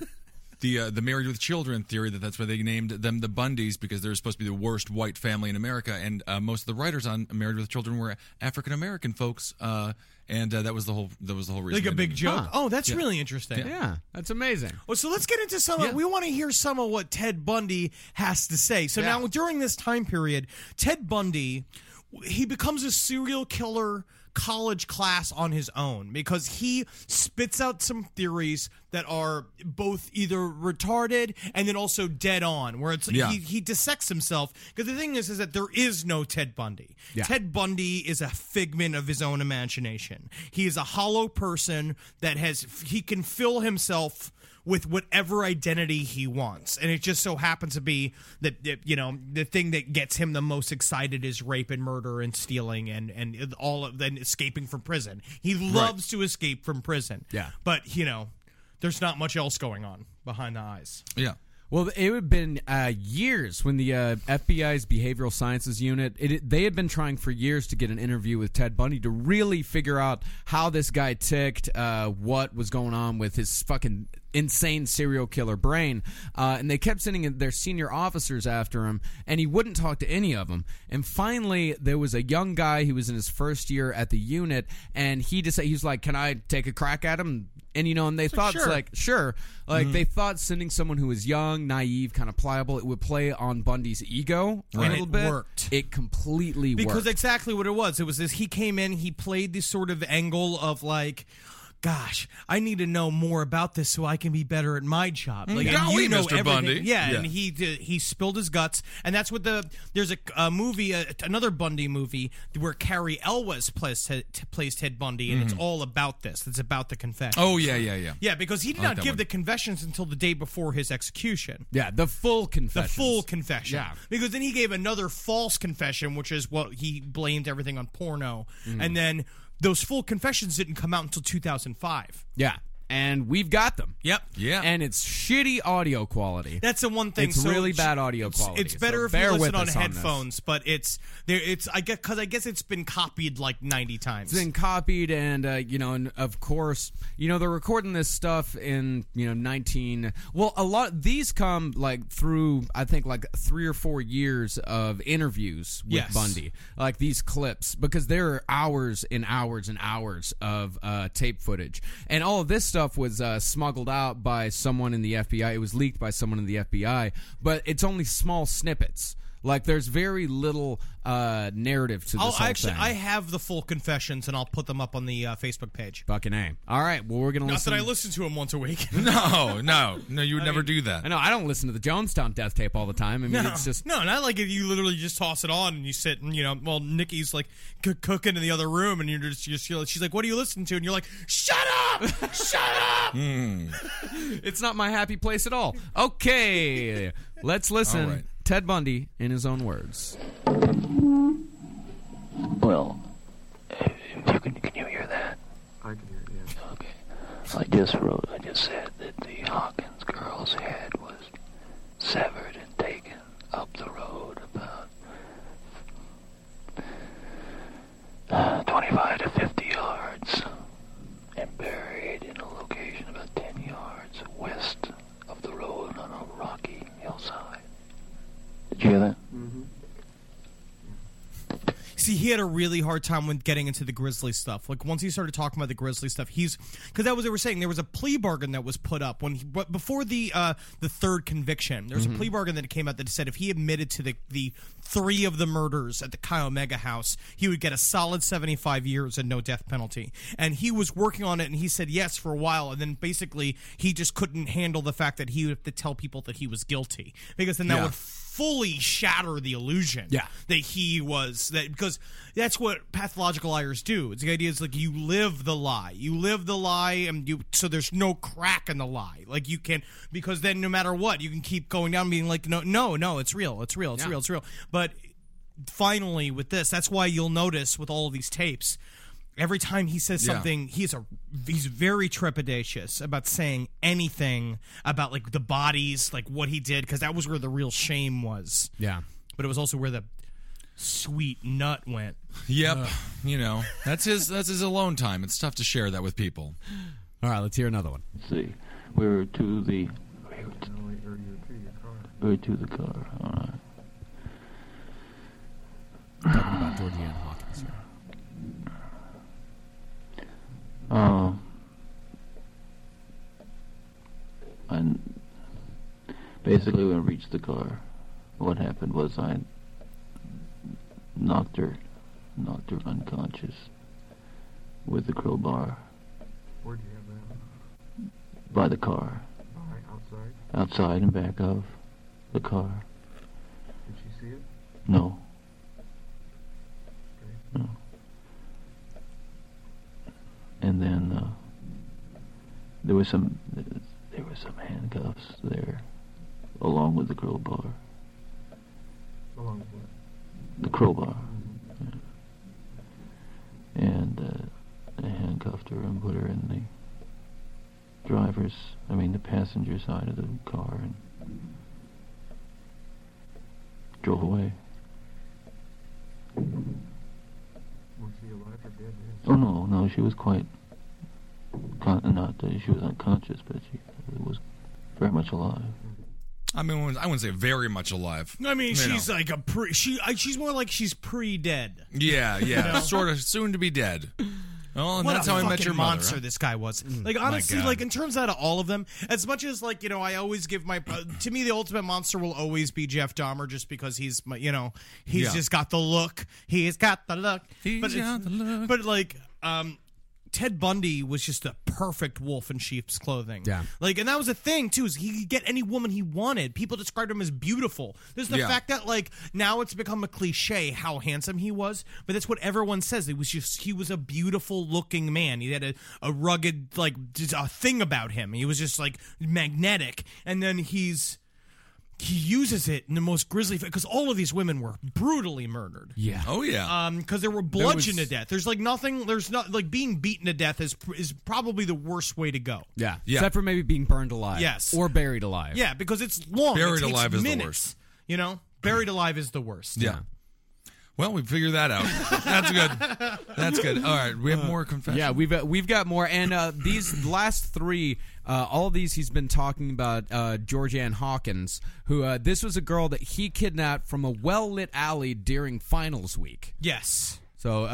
[SPEAKER 5] the Married with Children theory that's why they named them the Bundys, because they're supposed to be the worst white family in America, and most of the writers on Married with Children were African American folks, and that was the whole reason.
[SPEAKER 3] like a
[SPEAKER 5] they
[SPEAKER 3] big
[SPEAKER 5] named it.
[SPEAKER 3] joke.
[SPEAKER 4] Huh.
[SPEAKER 3] Oh, that's really interesting.
[SPEAKER 4] Yeah, that's amazing.
[SPEAKER 3] Well, so let's get into some of, we want to hear some of what Ted Bundy has to say. So
[SPEAKER 4] Yeah.
[SPEAKER 3] now during this time period, Ted Bundy, he becomes a serial killer college class on his own because he spits out some theories that are both either retarded and then also dead on, where it's
[SPEAKER 5] Yeah.
[SPEAKER 3] he dissects himself. Because the thing is that there is no Ted Bundy.
[SPEAKER 4] Yeah.
[SPEAKER 3] Ted Bundy is a figment of his own imagination. He is a hollow person that he can fill himself with whatever identity he wants, and it just so happens to be that the thing that gets him the most excited is rape and murder and stealing and all of then escaping from prison. He loves to escape from prison.
[SPEAKER 4] Yeah.
[SPEAKER 3] But there's not much else going on behind the eyes.
[SPEAKER 5] Yeah.
[SPEAKER 4] Well, it had been years when the FBI's Behavioral Sciences Unit, they had been trying for years to get an interview with Ted Bundy to really figure out how this guy ticked, what was going on with his fucking insane serial killer brain. And they kept sending their senior officers after him, and he wouldn't talk to any of them. And finally, there was a young guy who was in his first year at the unit, and he was like, can I take a crack at him? And, and they thought,
[SPEAKER 3] sure.
[SPEAKER 4] sure. They thought sending someone who was young, naive, kind of pliable, it would play on Bundy's ego a
[SPEAKER 3] And
[SPEAKER 4] little
[SPEAKER 3] it
[SPEAKER 4] bit.
[SPEAKER 3] worked.
[SPEAKER 4] It completely
[SPEAKER 3] Because
[SPEAKER 4] worked.
[SPEAKER 3] exactly what it was. It was this, he came in, he played this sort of angle of like, gosh, I need to know more about this so I can be better at my job. Like, and
[SPEAKER 5] Golly,
[SPEAKER 3] you know
[SPEAKER 5] Mr.
[SPEAKER 3] everything.
[SPEAKER 5] Bundy.
[SPEAKER 3] Yeah,
[SPEAKER 5] Yeah.
[SPEAKER 3] and he spilled his guts, and that's what there's a movie, another Bundy movie where Carrie Elwes plays Ted Bundy, and it's all about this. It's about the confession.
[SPEAKER 5] Oh yeah.
[SPEAKER 3] Yeah, because he did
[SPEAKER 5] like
[SPEAKER 3] not
[SPEAKER 5] that
[SPEAKER 3] give
[SPEAKER 5] one.
[SPEAKER 3] the confessions until the day before his execution.
[SPEAKER 4] Yeah, the full confession.
[SPEAKER 3] The full confession.
[SPEAKER 4] Yeah.
[SPEAKER 3] Because then he gave another false confession, which is what he blamed everything on porno. And then those full confessions didn't come out until 2005.
[SPEAKER 4] Yeah, and we've got them.
[SPEAKER 3] Yep.
[SPEAKER 5] Yeah.
[SPEAKER 4] And it's shitty audio quality.
[SPEAKER 3] That's the one thing.
[SPEAKER 4] It's really bad audio quality,
[SPEAKER 3] It's better
[SPEAKER 4] so
[SPEAKER 3] if you
[SPEAKER 4] bear
[SPEAKER 3] listen
[SPEAKER 4] with
[SPEAKER 3] on
[SPEAKER 4] us on
[SPEAKER 3] headphones, but it's there. It's I guess it's been copied like 90 times.
[SPEAKER 4] It's been copied, and and of course, they're recording this stuff in 19. Well, a lot these come like through I think like 3 or 4 years of interviews with
[SPEAKER 3] Yes.
[SPEAKER 4] Bundy, like these clips, because there are hours and hours and hours of tape footage, and all of this stuff was smuggled out by someone in the FBI. It was leaked by someone in the FBI, but it's only small snippets. Like, there's very little narrative to this whole thing.
[SPEAKER 3] I have the full confessions, and I'll put them up on the Facebook page.
[SPEAKER 4] Fucking A. All right, well, we're going to
[SPEAKER 3] Not
[SPEAKER 4] listen.
[SPEAKER 3] that I listen to them once a week.
[SPEAKER 5] No, you would never do that.
[SPEAKER 4] I know, I don't listen to the Jonestown death tape all the time. I mean, it's just...
[SPEAKER 3] No, not like it. You literally just toss it on and you sit and, well, Nikki's like cooking in the other room and you're just she's like, what do you listen to? And you're like, shut up! Shut up!
[SPEAKER 4] It's not my happy place at all. Okay, let's listen.
[SPEAKER 5] All right.
[SPEAKER 4] Ted Bundy in his own words.
[SPEAKER 1] Well, can you hear that?
[SPEAKER 6] I can hear it, yes.
[SPEAKER 1] Okay. I just said that the Hawkins girl's head was severed and taken up the road about 25 to 50 yards and buried in a location about 10 yards west of the road on a rocky hillside. Did you hear that?
[SPEAKER 3] See, he had a really hard time when getting into the Grizzly stuff. Like, once he started talking about the Grizzly stuff, because that was they were saying there was a plea bargain that was put up before the third conviction. There was a plea bargain that came out that said if he admitted to the 3 of the murders at the Chi Omega house, he would get a solid 75 years and no death penalty. And he was working on it, and he said yes for a while, and then basically he just couldn't handle the fact that he would have to tell people that he was guilty, because then that would fully shatter the illusion that he was because that's what pathological liars do. It's the idea is like you live the lie, and so there's no crack in the lie. Like you can, because then no matter what, you can keep going down being like no, it's real. But finally with this, that's why you'll notice with all of these tapes, every time he says something, he's very trepidatious about saying anything about like the bodies, like what he did, because that was where the real shame was.
[SPEAKER 4] Yeah.
[SPEAKER 3] But it was also where the sweet nut went.
[SPEAKER 5] Yep. You know, that's his alone time. It's tough to share that with people.
[SPEAKER 4] All right, let's hear another one.
[SPEAKER 1] Let's see. We're to the car. All right.
[SPEAKER 4] Talking about Georgianne Hawkins here.
[SPEAKER 1] And basically, when we reached the car, what happened was I knocked her unconscious with the crowbar.
[SPEAKER 6] Where'd you have that?
[SPEAKER 1] By the car.
[SPEAKER 6] Outside?
[SPEAKER 1] Outside and back of the car.
[SPEAKER 6] Did she see it?
[SPEAKER 1] No.
[SPEAKER 6] Okay.
[SPEAKER 1] No. And then there were some handcuffs there, along with the crowbar.
[SPEAKER 6] Along with what?
[SPEAKER 1] The crowbar. Yeah. And they handcuffed her and put her in the the passenger side of the car and drove away.
[SPEAKER 6] Was she alive or dead?
[SPEAKER 1] Oh no, she was quite she was unconscious, but she was very much alive.
[SPEAKER 5] I mean, I wouldn't say very much alive.
[SPEAKER 3] I mean,
[SPEAKER 5] You
[SPEAKER 3] she's
[SPEAKER 5] know.
[SPEAKER 3] like she's more like she's pre-dead.
[SPEAKER 5] Yeah, sort of soon to be dead. Oh, and
[SPEAKER 3] What
[SPEAKER 5] that's
[SPEAKER 3] a
[SPEAKER 5] how I met
[SPEAKER 3] fucking
[SPEAKER 5] your mother.
[SPEAKER 3] monster
[SPEAKER 5] Huh?
[SPEAKER 3] this guy was. Like, honestly,
[SPEAKER 5] God.
[SPEAKER 3] like, in terms out of all of them, as much as, like, I always give my... to me, the ultimate monster will always be Jeff Dahmer, just because he's, he's just got the look. He's got the look. But, like, Ted Bundy was just a perfect wolf in sheep's clothing.
[SPEAKER 4] Yeah.
[SPEAKER 3] Like, and that was the thing, too, is he could get any woman he wanted. People described him as beautiful. There's the fact that, like, now it's become a cliche how handsome he was, but that's what everyone says. He was a beautiful looking man. He had a rugged, like, just a thing about him. He was just, like, magnetic. And then he uses it in the most grisly, because all of these women were brutally murdered.
[SPEAKER 4] Yeah.
[SPEAKER 5] Oh yeah.
[SPEAKER 3] Because they were bludgeoned to death. There's like nothing. There's not like being beaten to death is probably the worst way to go.
[SPEAKER 4] Yeah.
[SPEAKER 5] Yeah.
[SPEAKER 4] Except for maybe being burned alive.
[SPEAKER 3] Yes.
[SPEAKER 4] Or buried alive.
[SPEAKER 3] Yeah, because it's long.
[SPEAKER 5] Buried
[SPEAKER 3] It takes
[SPEAKER 5] alive is the
[SPEAKER 3] minutes,
[SPEAKER 5] worst.
[SPEAKER 3] Buried alive is the worst.
[SPEAKER 5] Yeah. Well, we figured that out. That's good. That's good. All right, we have more confessions.
[SPEAKER 4] Yeah, we've got more, and these last three, all of these he's been talking about Georgianne Hawkins, who this was a girl that he kidnapped from a well-lit alley during finals week.
[SPEAKER 3] Yes.
[SPEAKER 4] So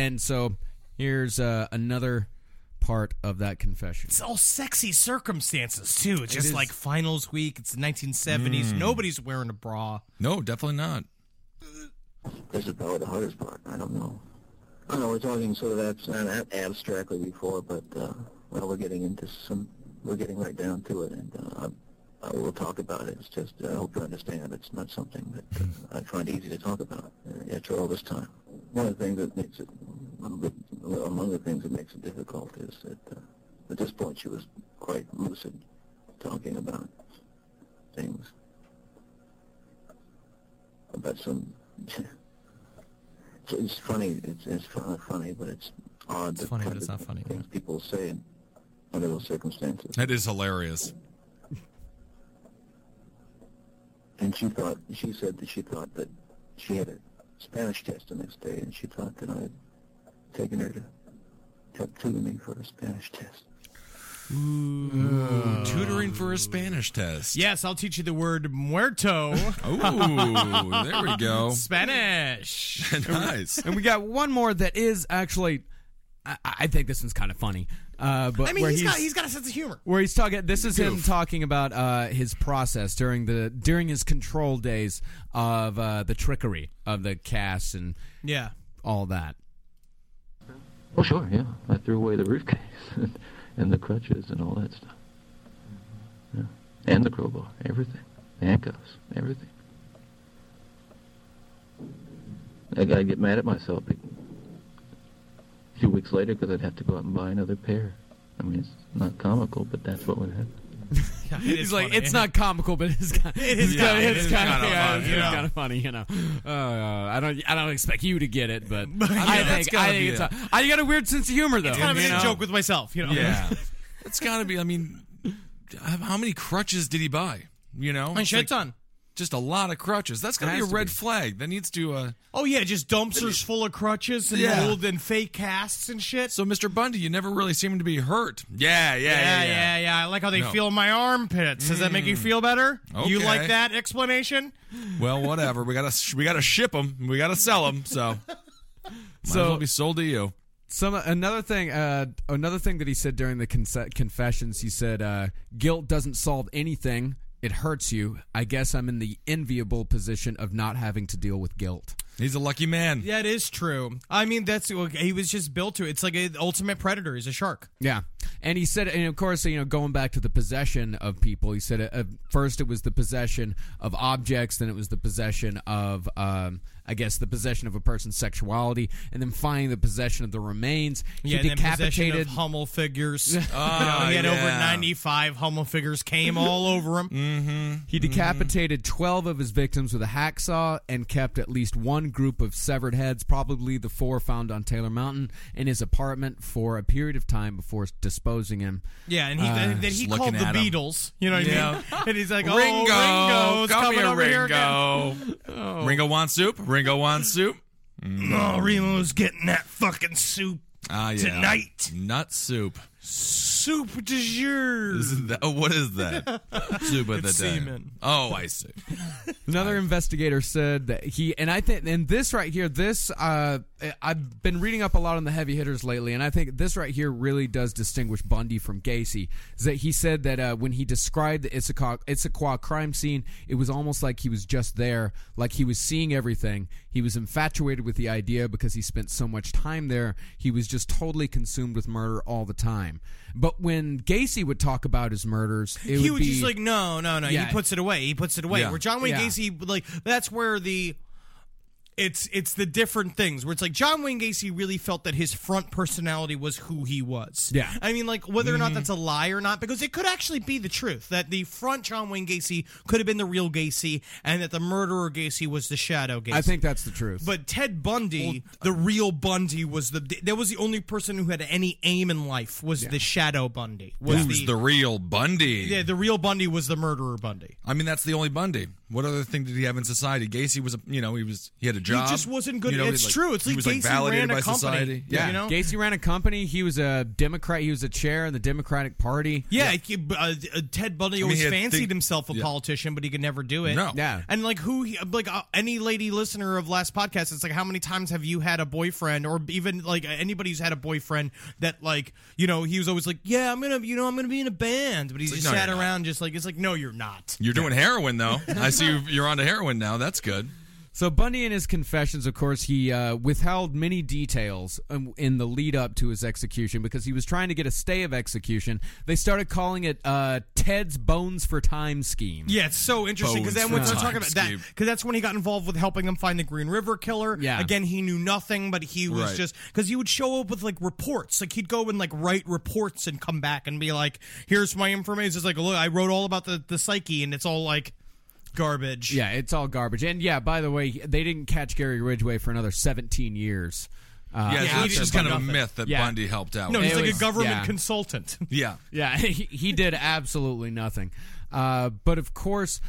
[SPEAKER 4] here's another part of that confession.
[SPEAKER 3] It's all sexy circumstances too. It's just
[SPEAKER 4] is.
[SPEAKER 3] like finals week. It's the 1970s. Nobody's wearing a bra.
[SPEAKER 5] No, definitely not.
[SPEAKER 1] This is probably the hardest part. I don't know. I know we're talking sort of abstractly before, but we're getting right down to it, and I will talk about it. It's just I hope you understand. It's not something that I find easy to talk about after all this time. One of the things that makes it among the things that makes it difficult is that at this point she was quite lucid, talking about things, about some. It's funny. It's funny, but it's odd.
[SPEAKER 3] It's funny, but it's not funny.
[SPEAKER 1] Things people say under those circumstances.
[SPEAKER 5] That is hilarious.
[SPEAKER 1] And she said that she thought that she had a Spanish test the next day, and she thought that I had taken her to help tutor me for a Spanish test.
[SPEAKER 5] Tutoring for a Spanish test.
[SPEAKER 3] Yes, I'll teach you the word muerto.
[SPEAKER 5] Oh, there we go.
[SPEAKER 3] Spanish.
[SPEAKER 5] Nice.
[SPEAKER 4] And we got one more that is actually, I think this one's kind of funny. But
[SPEAKER 3] I mean,
[SPEAKER 4] where
[SPEAKER 3] he's got a sense of humor.
[SPEAKER 4] where he's talking. This is him talking about his process during his control days of the trickery of the cast and all that.
[SPEAKER 1] Oh, sure, yeah. I threw away the briefcase and the crutches and all that stuff. Yeah. And the crowbar, everything. The handcuffs, everything. I get mad at myself a few weeks later because I'd have to go out and buy another pair. I mean, it's not comical, but that's what would happen.
[SPEAKER 4] He's like, it's not comical, but it's kind of
[SPEAKER 3] is
[SPEAKER 4] kind of funny, you know. I don't expect you to get it, but I think I got a weird sense of humor though.
[SPEAKER 3] It's kind of a joke with myself, you know.
[SPEAKER 5] Yeah, it's got to be. I mean, how many crutches did he buy? You know,
[SPEAKER 3] A shit ton.
[SPEAKER 5] Just a lot of crutches. That's got to be a red flag. That needs to.
[SPEAKER 3] Oh yeah, just dumpsters full of crutches and old and fake casts and shit.
[SPEAKER 5] So, Mr. Bundy, you never really seem to be hurt. Yeah.
[SPEAKER 3] I like how they feel in my armpits. Does that make you feel better?
[SPEAKER 5] Okay.
[SPEAKER 3] You like that explanation?
[SPEAKER 5] Well, whatever. We gotta ship them. We gotta sell them. So, might as well be sold to you.
[SPEAKER 4] Another thing that he said during the confessions, he said, "Guilt doesn't solve anything. It hurts you. I guess I'm in the enviable position of not having to deal with guilt."
[SPEAKER 5] He's a lucky man.
[SPEAKER 3] That is true. I mean, he was just built to it. It's like an ultimate predator. He's a shark.
[SPEAKER 4] Yeah. And he said, and of course, going back to the possession of people, he said first it was the possession of objects, then it was the possession of, I guess, the possession of a person's sexuality, and then finally the possession of the remains. He decapitated
[SPEAKER 3] Hummel figures. He had over 95 Hummel figures, came all over him.
[SPEAKER 5] Mm-hmm.
[SPEAKER 4] He decapitated 12 of his victims with a hacksaw and kept at least one group of severed heads, probably the 4 found on Taylor Mountain, in his apartment for a period of time before disposing him.
[SPEAKER 3] Yeah, and he called the Beatles. You know what I mean? And he's like,
[SPEAKER 5] Ringo's
[SPEAKER 3] coming over here
[SPEAKER 5] Ringo.
[SPEAKER 3] again.
[SPEAKER 5] Ringo wants soup. Ringo wants soup.
[SPEAKER 2] Oh, Remo's getting that fucking soup tonight.
[SPEAKER 5] Nut soup.
[SPEAKER 3] Soup de jour.
[SPEAKER 5] What is that? Soup of the day.
[SPEAKER 3] Semen.
[SPEAKER 5] Oh, I see.
[SPEAKER 4] Another investigator said that this right here, I've been reading up a lot on the heavy hitters lately, and I think this right here really does distinguish Bundy from Gacy. Is that he said that when he described the Issaquah crime scene, it was almost like he was just there, like he was seeing everything. He was infatuated with the idea because he spent so much time there. He was just totally consumed with murder all the time. But when Gacy would talk about his murders, he would be
[SPEAKER 3] just like, no.
[SPEAKER 4] Yeah.
[SPEAKER 3] He puts it away.
[SPEAKER 5] Yeah.
[SPEAKER 3] Where John Wayne Gacy, like, that's where it's the different things where it's like John Wayne Gacy really felt that his front personality was who he was.
[SPEAKER 4] Yeah.
[SPEAKER 3] I mean, like, whether or not that's a lie or not, because it could actually be the truth that the front John Wayne Gacy could have been the real Gacy and that the murderer Gacy was the shadow Gacy.
[SPEAKER 4] I think that's the truth.
[SPEAKER 3] But Ted Bundy, the real Bundy, was the only person who had any aim in life was the shadow Bundy.
[SPEAKER 5] Who's the real Bundy?
[SPEAKER 3] Yeah, the real Bundy was the murderer Bundy.
[SPEAKER 5] I mean, that's the only Bundy. What other thing did he have in society? Gacy was, he had a job.
[SPEAKER 3] He just wasn't good. It's true. It's like Gacy
[SPEAKER 5] validated
[SPEAKER 3] ran a
[SPEAKER 5] by
[SPEAKER 3] company.
[SPEAKER 5] society.
[SPEAKER 4] Yeah,
[SPEAKER 3] you know?
[SPEAKER 4] Gacy ran a company. He was a Democrat. He was a chair in the Democratic Party.
[SPEAKER 3] Yeah, Ted Bundy always fancied himself a politician, but he could never do it.
[SPEAKER 5] No.
[SPEAKER 4] Yeah.
[SPEAKER 3] And like any lady listener of last podcast, it's like, how many times have you had a boyfriend, or even like anybody who's had a boyfriend that like, he was always like, yeah, I'm gonna be in a band, but he just sat around just like, it's like, no, you're not.
[SPEAKER 5] You're doing heroin though. I see you're on to heroin now. That's good.
[SPEAKER 4] So Bundy, in his confessions, of course, he withheld many details in the lead up to his execution because he was trying to get a stay of execution. They started calling it Ted's Bones for Time scheme.
[SPEAKER 3] Yeah, it's so interesting because then when they're talking about that,
[SPEAKER 5] scheme.
[SPEAKER 3] because that's when he got involved with helping them find the Green River Killer.
[SPEAKER 4] Yeah.
[SPEAKER 3] Again, he knew nothing, but he was just because he would show up with like reports. Like he'd go and like write reports and come back and be like, "Here's my information." It's like, look, I wrote all about the psyche, and it's all like garbage.
[SPEAKER 4] Yeah, it's all garbage. And yeah, by the way, they didn't catch Gary Ridgway for another 17 years.
[SPEAKER 5] It's just kind of a myth that Bundy helped out.
[SPEAKER 3] No,
[SPEAKER 5] with.
[SPEAKER 3] he's like a government
[SPEAKER 4] yeah.
[SPEAKER 3] consultant.
[SPEAKER 5] Yeah.
[SPEAKER 4] Yeah, he did absolutely nothing. But of course,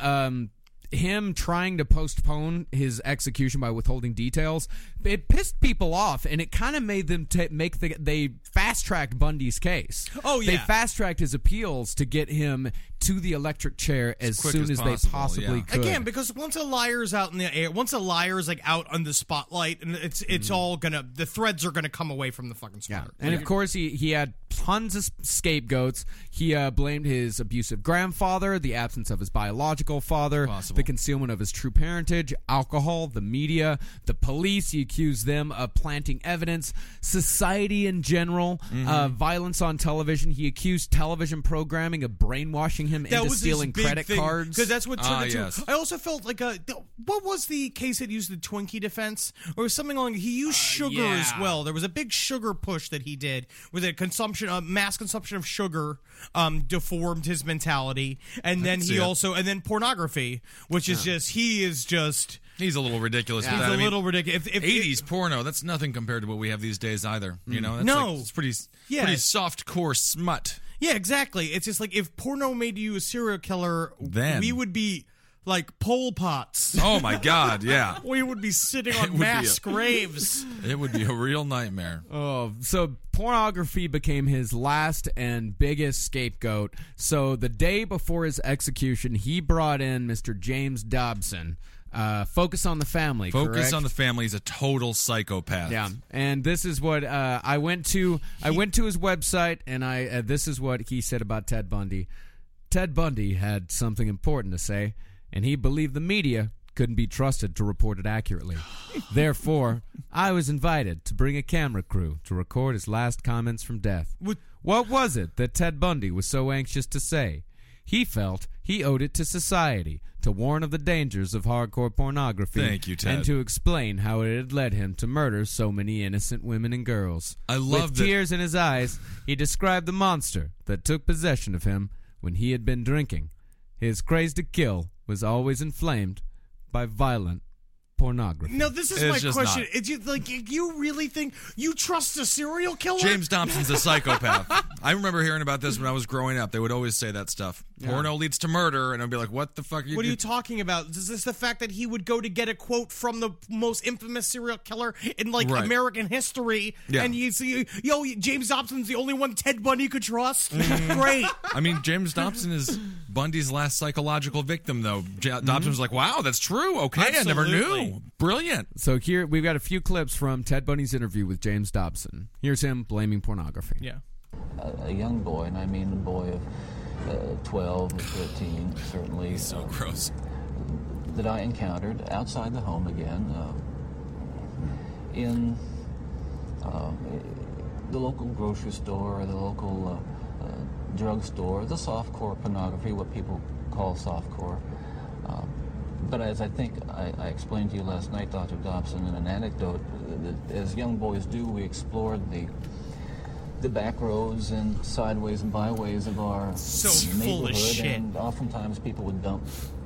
[SPEAKER 4] him trying to postpone his execution by withholding details, it pissed people off, and it kind of made them they fast-tracked Bundy's case.
[SPEAKER 3] Oh, yeah.
[SPEAKER 4] They fast-tracked his appeals to get him to the electric chair as soon as they possibly could.
[SPEAKER 3] Again, because once a liar's out in the air, once a liar's like out on the spotlight, and it's all the threads are gonna come away from the fucking sweater.
[SPEAKER 4] Yeah. And of course, he had tons of scapegoats. He blamed his abusive grandfather, the absence of his biological father, the concealment of his true parentage, alcohol, the media, the police. He accused them of planting evidence, society in general, violence on television. He accused television programming of brainwashing him into stealing credit cards.
[SPEAKER 3] Because that's what turned it
[SPEAKER 5] yes.
[SPEAKER 3] to. I also felt like what was the case that used the Twinkie defense? Or something along, he used sugar as well. There was a big sugar push that he did with a mass consumption of sugar deformed his mentality. And then and then pornography, which is just,
[SPEAKER 5] He's a little ridiculous with that.
[SPEAKER 3] He's a little ridiculous. If
[SPEAKER 5] 80s porno, that's nothing compared to what we have these days either. You know, that's
[SPEAKER 3] No.
[SPEAKER 5] it's pretty soft core smut.
[SPEAKER 3] Yeah, exactly. It's just like if porno made you a serial killer,
[SPEAKER 5] Then
[SPEAKER 3] we would be like Pol Pots.
[SPEAKER 5] Oh my God, yeah.
[SPEAKER 3] We would be sitting on mass graves.
[SPEAKER 5] It would be a real nightmare.
[SPEAKER 4] Oh, so pornography became his last and biggest scapegoat. So the day before his execution, he brought in Mr. James Dobson. Focus on the Family.
[SPEAKER 5] Focus
[SPEAKER 4] correct?
[SPEAKER 5] on the Family is a total psychopath.
[SPEAKER 4] Yeah, and this is what I went to. I went to his website, and this is what he said about Ted Bundy. Ted Bundy had something important to say, and he believed the media couldn't be trusted to report it accurately. Therefore, I was invited to bring a camera crew to record his last comments from death. What was it that Ted Bundy was so anxious to say? He felt he owed it to society to warn of the dangers of hardcore pornography.
[SPEAKER 5] Thank you, Ted.
[SPEAKER 4] And to explain how it had led him to murder so many innocent women and girls.
[SPEAKER 5] I love
[SPEAKER 4] With
[SPEAKER 5] that.
[SPEAKER 4] tears in his eyes, he described the monster that took possession of him when he had been drinking. His craze to kill was always inflamed by violent pornography.
[SPEAKER 3] No, this is
[SPEAKER 5] It's
[SPEAKER 3] my
[SPEAKER 5] just
[SPEAKER 3] question.
[SPEAKER 5] not.
[SPEAKER 3] You really think you trust a serial killer?
[SPEAKER 5] James Dobson's a psychopath. I remember hearing about this when I was growing up. They would always say that stuff. Porno leads to murder, and I'd be like, what the fuck are you
[SPEAKER 3] What are you talking about? Is this the fact that he would go to get a quote from the most infamous serial killer in
[SPEAKER 5] Right.
[SPEAKER 3] American history,
[SPEAKER 5] Yeah.
[SPEAKER 3] and you see, James Dobson's the only one Ted Bundy could trust? Great.
[SPEAKER 5] I mean, James Dobson is Bundy's last psychological victim, though. Dobson was like, wow, that's true. Okay, I never
[SPEAKER 3] Absolutely.
[SPEAKER 5] knew. Brilliant.
[SPEAKER 4] So here we've got a few clips from Ted Bundy's interview with James Dobson. Here's him blaming pornography.
[SPEAKER 3] Yeah.
[SPEAKER 1] A young boy, and I mean a boy of 12 or 13, certainly.
[SPEAKER 5] So gross.
[SPEAKER 1] That I encountered outside the home again, in the local grocery store, or the local drugstore, the softcore pornography, what people call softcore. But as I think I explained to you last night, Dr. Dobson, in an anecdote, that as young boys do, we explored the back roads and sideways and byways of our
[SPEAKER 3] So
[SPEAKER 1] neighborhood,
[SPEAKER 3] full of shit.
[SPEAKER 1] and oftentimes people would dump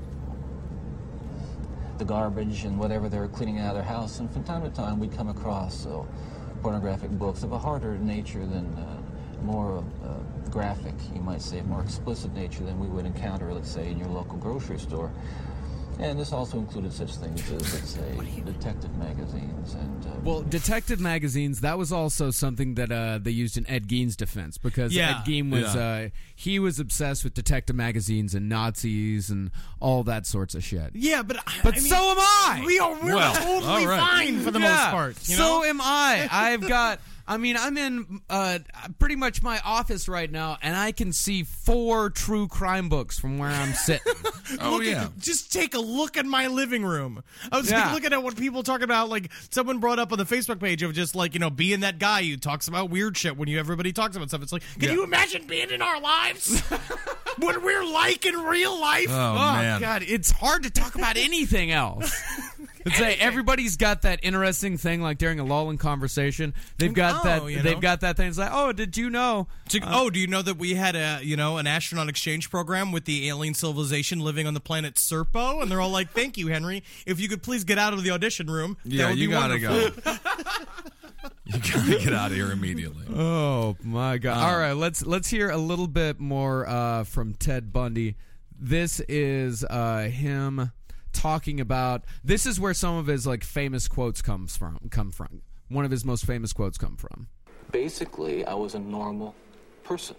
[SPEAKER 1] the garbage and whatever they were cleaning out of their house, and from time to time we'd come across pornographic books of a harder nature than more graphic, you might say, more explicit nature than we would encounter, let's say, in your local grocery store. And this also included such things as, let's say, detective magazines and...
[SPEAKER 4] Well, detective magazines, that was also something that they used in Ed Gein's defense, because
[SPEAKER 3] Yeah.
[SPEAKER 4] Ed Gein was he was obsessed with detective magazines and Nazis and all that sorts of shit.
[SPEAKER 3] Yeah, but
[SPEAKER 4] But so am I!
[SPEAKER 3] We're
[SPEAKER 5] Well,
[SPEAKER 3] totally
[SPEAKER 5] all right.
[SPEAKER 3] fine for the most part. You know?
[SPEAKER 4] So am I. I've got... I mean, I'm in pretty much my office right now, and I can see 4 true crime books from where I'm sitting.
[SPEAKER 5] Oh, yeah.
[SPEAKER 3] Just take a look at my living room. I was
[SPEAKER 4] Yeah.
[SPEAKER 3] looking at what people talk about. Like someone brought up on the Facebook page of just like, being that guy who talks about weird shit when everybody talks about stuff. It's like, can you imagine being in our lives? What we're like in real life?
[SPEAKER 5] Oh, man.
[SPEAKER 4] God, it's hard to talk about anything else. It's like everybody's got that interesting thing, like during a lull in conversation, they've got they've got that thing. It's like, oh, did you know?
[SPEAKER 3] Do you know that we had an astronaut exchange program with the alien civilization living on the planet Serpo? And they're all like, "Thank you, Henry. If you could please get out of the audition room,
[SPEAKER 5] Yeah,
[SPEAKER 3] that would
[SPEAKER 5] you
[SPEAKER 3] be
[SPEAKER 5] gotta
[SPEAKER 3] wonderful."
[SPEAKER 5] go. You gotta get out of here immediately.
[SPEAKER 4] Oh my God! All right, let's hear a little bit more from Ted Bundy. This is him talking about. This is where some of his famous quotes come from. One of his most famous quotes come from.
[SPEAKER 1] Basically, I was a normal person.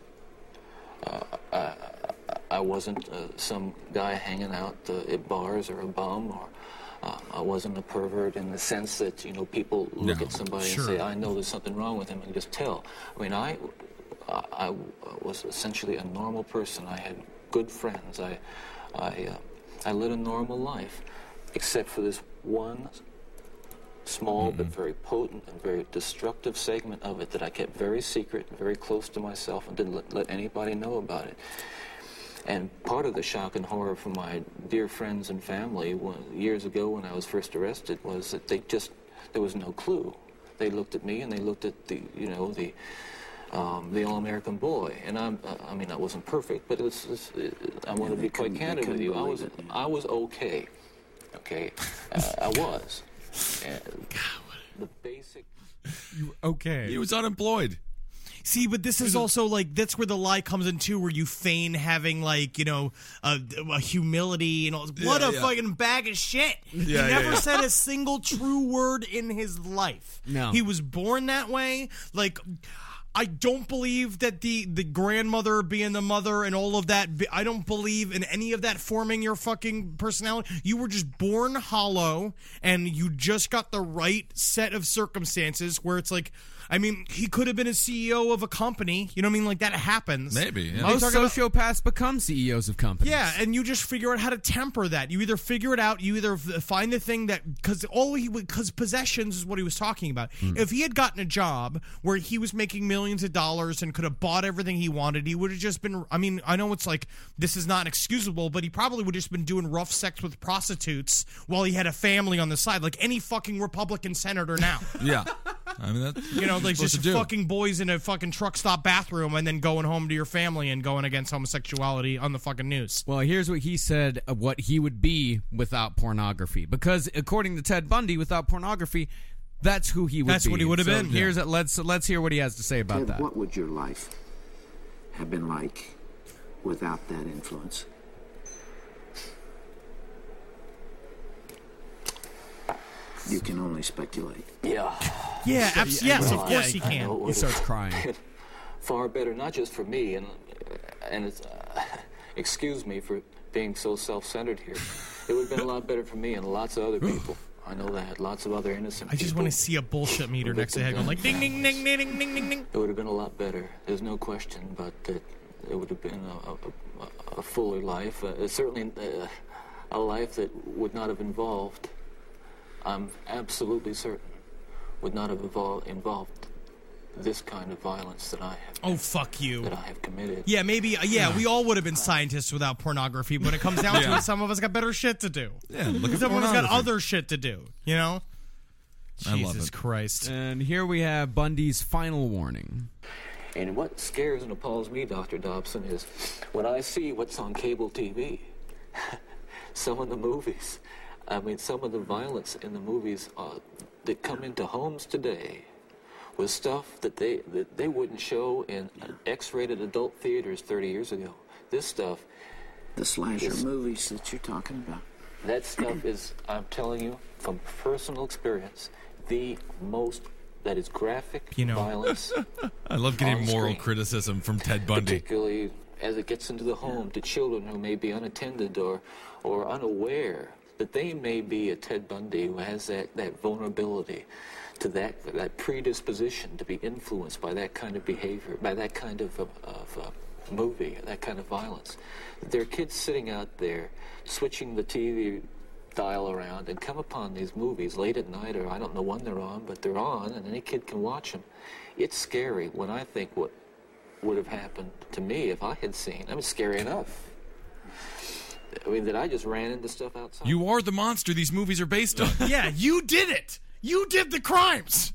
[SPEAKER 1] I wasn't some guy hanging out at bars or a bum, or I wasn't a pervert in the sense that people look at somebody and say, "I know there's something wrong with him," and just tell. I mean, I was essentially a normal person. I had good friends. I led a normal life, except for this one small but very potent and very destructive segment of it that I kept very secret and very close to myself and didn't let anybody know about it.
[SPEAKER 7] And part of the shock and horror for my dear friends and family years ago when I was first arrested was that there was no clue. They looked at me and they looked at the All-American boy. And I mean, I wasn't perfect, but I want to be quite candid with you. I was okay. Okay? I was. The basic...
[SPEAKER 3] Okay.
[SPEAKER 5] He was unemployed.
[SPEAKER 3] See, but this is also like that's where the lie comes in too, where you feign having like a humility and all. What a fucking bag of shit! He never said a single true word in his life.
[SPEAKER 4] No,
[SPEAKER 3] he was born that way. Like, I don't believe that the grandmother being the mother and all of that. I don't believe in any of that forming your fucking personality. You were just born hollow, and you just got the right set of circumstances where it's like. I mean, he could have been a CEO of a company. You know what I mean? Like, that happens.
[SPEAKER 5] Maybe, yeah.
[SPEAKER 4] Most sociopaths become CEOs of companies.
[SPEAKER 3] Yeah, and you just figure out how to temper that. You either figure it out, you either find the thing that... Because possessions is what he was talking about. If he had gotten a job where he was making millions of dollars and could have bought everything he wanted, he would have just been... I mean, I know it's like, this is not excusable, but he probably would have just been doing rough sex with prostitutes while he had a family on the side, like any fucking Republican senator now.
[SPEAKER 5] Yeah. I mean, that's...
[SPEAKER 3] Like just fucking boys in a fucking truck stop bathroom and then going home to your family and going against homosexuality on the fucking news.
[SPEAKER 4] Well, here's what he said of what he would be without pornography. Because according to Ted Bundy, without pornography, that's who he would be.
[SPEAKER 3] That's what he would have been.
[SPEAKER 4] Here's it. Let's hear what he has to say about
[SPEAKER 8] Ted,
[SPEAKER 4] that.
[SPEAKER 8] what would your life have been like without that influence? You can only speculate.
[SPEAKER 3] Yes, of course he can.
[SPEAKER 4] He starts crying.
[SPEAKER 7] Far better, not just for me, and it's, excuse me for being so self-centered here. It would have been a lot better for me and lots of other people. I know that. Lots of other innocent people.
[SPEAKER 3] I just want to see a bullshit meter next to him going like ding, ding, ding, ding, ding, ding, ding, ding.
[SPEAKER 7] It would have been a lot better. There's no question, but it would have been a fuller life. Certainly a life that would not have involved, I'm absolutely certain, would not have involved this kind of violence that I have.
[SPEAKER 3] Oh, fuck you.
[SPEAKER 7] That I have committed.
[SPEAKER 3] Yeah, maybe, we all would have been scientists without pornography, but when it comes down to it, some of us got better shit to do.
[SPEAKER 5] Yeah, look at
[SPEAKER 3] Some of us got other shit to do, you know?
[SPEAKER 5] I love
[SPEAKER 3] Jesus
[SPEAKER 5] it.
[SPEAKER 3] Christ.
[SPEAKER 4] And here we have Bundy's final warning.
[SPEAKER 7] And what scares and appalls me, Dr. Dobson, is when I see what's on cable TV, some of the movies, I mean, some of the violence in the movies that come into homes today was stuff that they wouldn't show in X-rated adult theaters 30 years ago. This stuff...
[SPEAKER 8] The slasher movies that you're talking about.
[SPEAKER 7] That stuff is, I'm telling you, from personal experience, the most... That is graphic violence.
[SPEAKER 5] I love getting moral criticism from Ted Bundy.
[SPEAKER 7] Particularly as it gets into the home to children who may be unattended or unaware that they may be a Ted Bundy who has that vulnerability to that predisposition to be influenced by that kind of behavior, by that kind of movie, that kind of violence. There are kids sitting out there switching the TV dial around and come upon these movies late at night, or I don't know when they're on, but they're on and any kid can watch them. It's scary when I think what would have happened to me if I had seen. I mean, scary enough. I mean, that I just ran into stuff outside.
[SPEAKER 5] You are the monster these movies are based on.
[SPEAKER 3] Yeah, you did it. You did the crimes.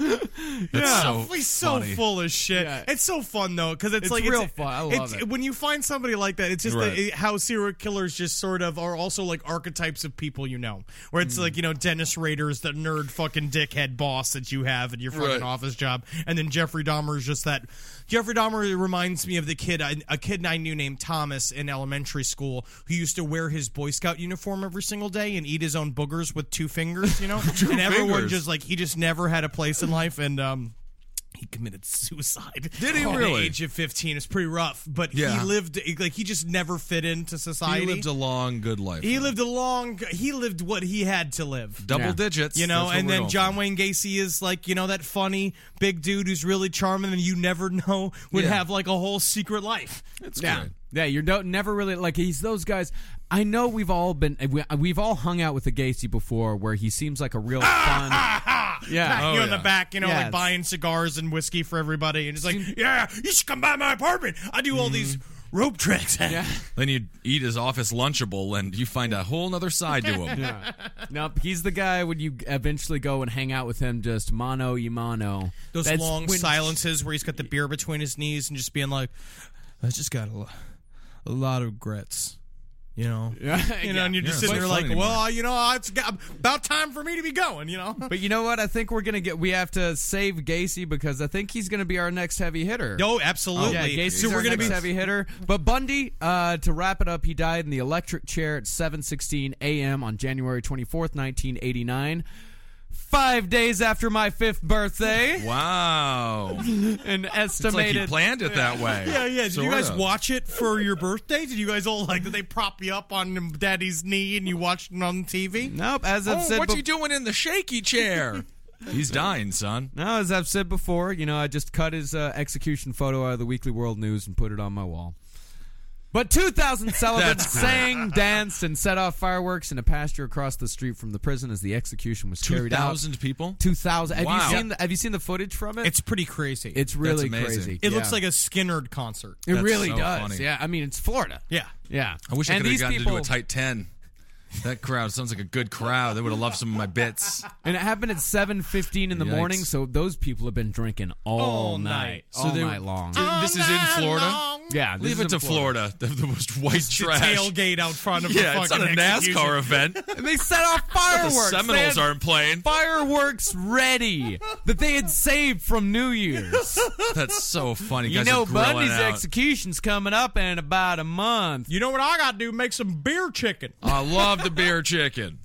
[SPEAKER 3] He's so full of shit. Yeah. It's so fun though, because it's like
[SPEAKER 4] real fun. I love it.
[SPEAKER 3] When you find somebody like that, it's just how serial killers just sort of are also like archetypes of people, where it's like Dennis Rader's the nerd fucking dickhead boss that you have at your fucking office job, and then Jeffrey Dahmer is just that. Jeffrey Dahmer reminds me of a kid I knew named Thomas in elementary school who used to wear his Boy Scout uniform every single day and eat his own boogers with 2 fingers, and everyone just like he just never had a place in life, and he committed suicide.
[SPEAKER 5] Did he
[SPEAKER 3] at
[SPEAKER 5] really?
[SPEAKER 3] the age of 15. It's pretty rough, but he lived like he just never fit into society.
[SPEAKER 5] He lived a long, good life.
[SPEAKER 3] He lived what he had to live.
[SPEAKER 5] Double digits.
[SPEAKER 3] And then John Wayne Gacy is like, that funny big dude who's really charming and you never know would have like a whole secret life.
[SPEAKER 5] It's great.
[SPEAKER 4] Yeah, you don't never really like he's those guys. I know we've all hung out with the Gacy before, where he seems like a real fun.
[SPEAKER 3] Pat you on the back, like buying cigars and whiskey for everybody, and it's like, you should come by my apartment. I do all these
[SPEAKER 2] rope tricks.
[SPEAKER 4] Yeah.
[SPEAKER 5] Then you eat his office Lunchable, and you find a whole nother side to him.
[SPEAKER 4] Yeah. Nope, he's the guy when you eventually go and hang out with him, just mano y mano.
[SPEAKER 3] Those
[SPEAKER 4] That's
[SPEAKER 3] long
[SPEAKER 4] when-
[SPEAKER 3] silences where he's got the beer between his knees and just being like, I just got a lot of regrets. You know,
[SPEAKER 4] Yeah,
[SPEAKER 3] and you're just
[SPEAKER 5] Yeah,
[SPEAKER 3] sitting
[SPEAKER 5] it's
[SPEAKER 3] there
[SPEAKER 5] not
[SPEAKER 3] like,
[SPEAKER 5] fun
[SPEAKER 3] well, it's about time for me to be going.
[SPEAKER 4] But you know what? I think we have to save Gacy because I think he's gonna be our next heavy hitter.
[SPEAKER 3] No, absolutely.
[SPEAKER 4] Yeah, Gacy's
[SPEAKER 3] So
[SPEAKER 4] our
[SPEAKER 3] we're gonna
[SPEAKER 4] next
[SPEAKER 3] be
[SPEAKER 4] heavy hitter. But Bundy, to wrap it up, he died in the electric chair at 7:16 a.m. on January 24th, 1989. 5 days after my 5th birthday.
[SPEAKER 5] Wow.
[SPEAKER 4] And
[SPEAKER 5] It's like
[SPEAKER 4] estimated.
[SPEAKER 5] he planned it that way.
[SPEAKER 3] Yeah. Did you guys
[SPEAKER 5] Sorta.
[SPEAKER 3] watch it for your birthday? Did you guys all did they prop you up on Daddy's knee and you watched it on TV?
[SPEAKER 4] Nope, as I've said
[SPEAKER 5] What's
[SPEAKER 4] before.
[SPEAKER 5] he doing in the shaky chair? He's dying, son.
[SPEAKER 4] No, as I've said before, I just cut his execution photo out of the Weekly World News and put it on my wall. But 2,000 celebrants
[SPEAKER 5] That's great.
[SPEAKER 4] sang, danced, and set off fireworks in a pasture across the street from the prison as the execution was carried out.
[SPEAKER 5] 2,000 people?
[SPEAKER 4] 2,000.
[SPEAKER 5] Wow.
[SPEAKER 4] Have you seen the footage from it?
[SPEAKER 3] It's pretty crazy.
[SPEAKER 4] It's really
[SPEAKER 5] amazing.
[SPEAKER 4] crazy.
[SPEAKER 3] It
[SPEAKER 4] Yeah.
[SPEAKER 3] looks like a Skinnerd concert.
[SPEAKER 4] It
[SPEAKER 5] That's
[SPEAKER 4] really
[SPEAKER 5] so
[SPEAKER 4] does.
[SPEAKER 5] funny.
[SPEAKER 4] Yeah, I mean it's Florida.
[SPEAKER 3] Yeah.
[SPEAKER 4] Yeah.
[SPEAKER 5] I wish I
[SPEAKER 4] And
[SPEAKER 5] could have
[SPEAKER 4] these
[SPEAKER 5] gotten to
[SPEAKER 4] people-
[SPEAKER 5] do a tight 10. That crowd sounds like a good crowd. They would have loved some of my bits.
[SPEAKER 4] And it happened at 7:15 in the
[SPEAKER 5] Yikes.
[SPEAKER 4] morning, so those people have been drinking all night.
[SPEAKER 5] So
[SPEAKER 4] All
[SPEAKER 5] they-
[SPEAKER 4] night long.
[SPEAKER 5] This is in Florida?
[SPEAKER 4] Yeah, this
[SPEAKER 5] Leave
[SPEAKER 4] is
[SPEAKER 5] it to
[SPEAKER 4] in
[SPEAKER 5] Florida. The most white
[SPEAKER 3] The
[SPEAKER 5] trash.
[SPEAKER 3] tailgate out front of
[SPEAKER 5] Yeah,
[SPEAKER 3] the
[SPEAKER 5] it's not
[SPEAKER 3] fucking
[SPEAKER 5] a
[SPEAKER 3] execution.
[SPEAKER 5] NASCAR event.
[SPEAKER 4] And they set off
[SPEAKER 5] The
[SPEAKER 4] fireworks. They
[SPEAKER 5] Seminoles
[SPEAKER 4] had
[SPEAKER 5] aren't playing.
[SPEAKER 4] fireworks ready that they had saved from New Year's.
[SPEAKER 5] That's so funny.
[SPEAKER 4] You
[SPEAKER 5] Guys
[SPEAKER 4] know,
[SPEAKER 5] are grilling
[SPEAKER 4] Bundy's
[SPEAKER 5] out.
[SPEAKER 4] execution's coming up in about a month.
[SPEAKER 3] You know what I got to do? Make some beer chicken.
[SPEAKER 5] I love the beer chicken.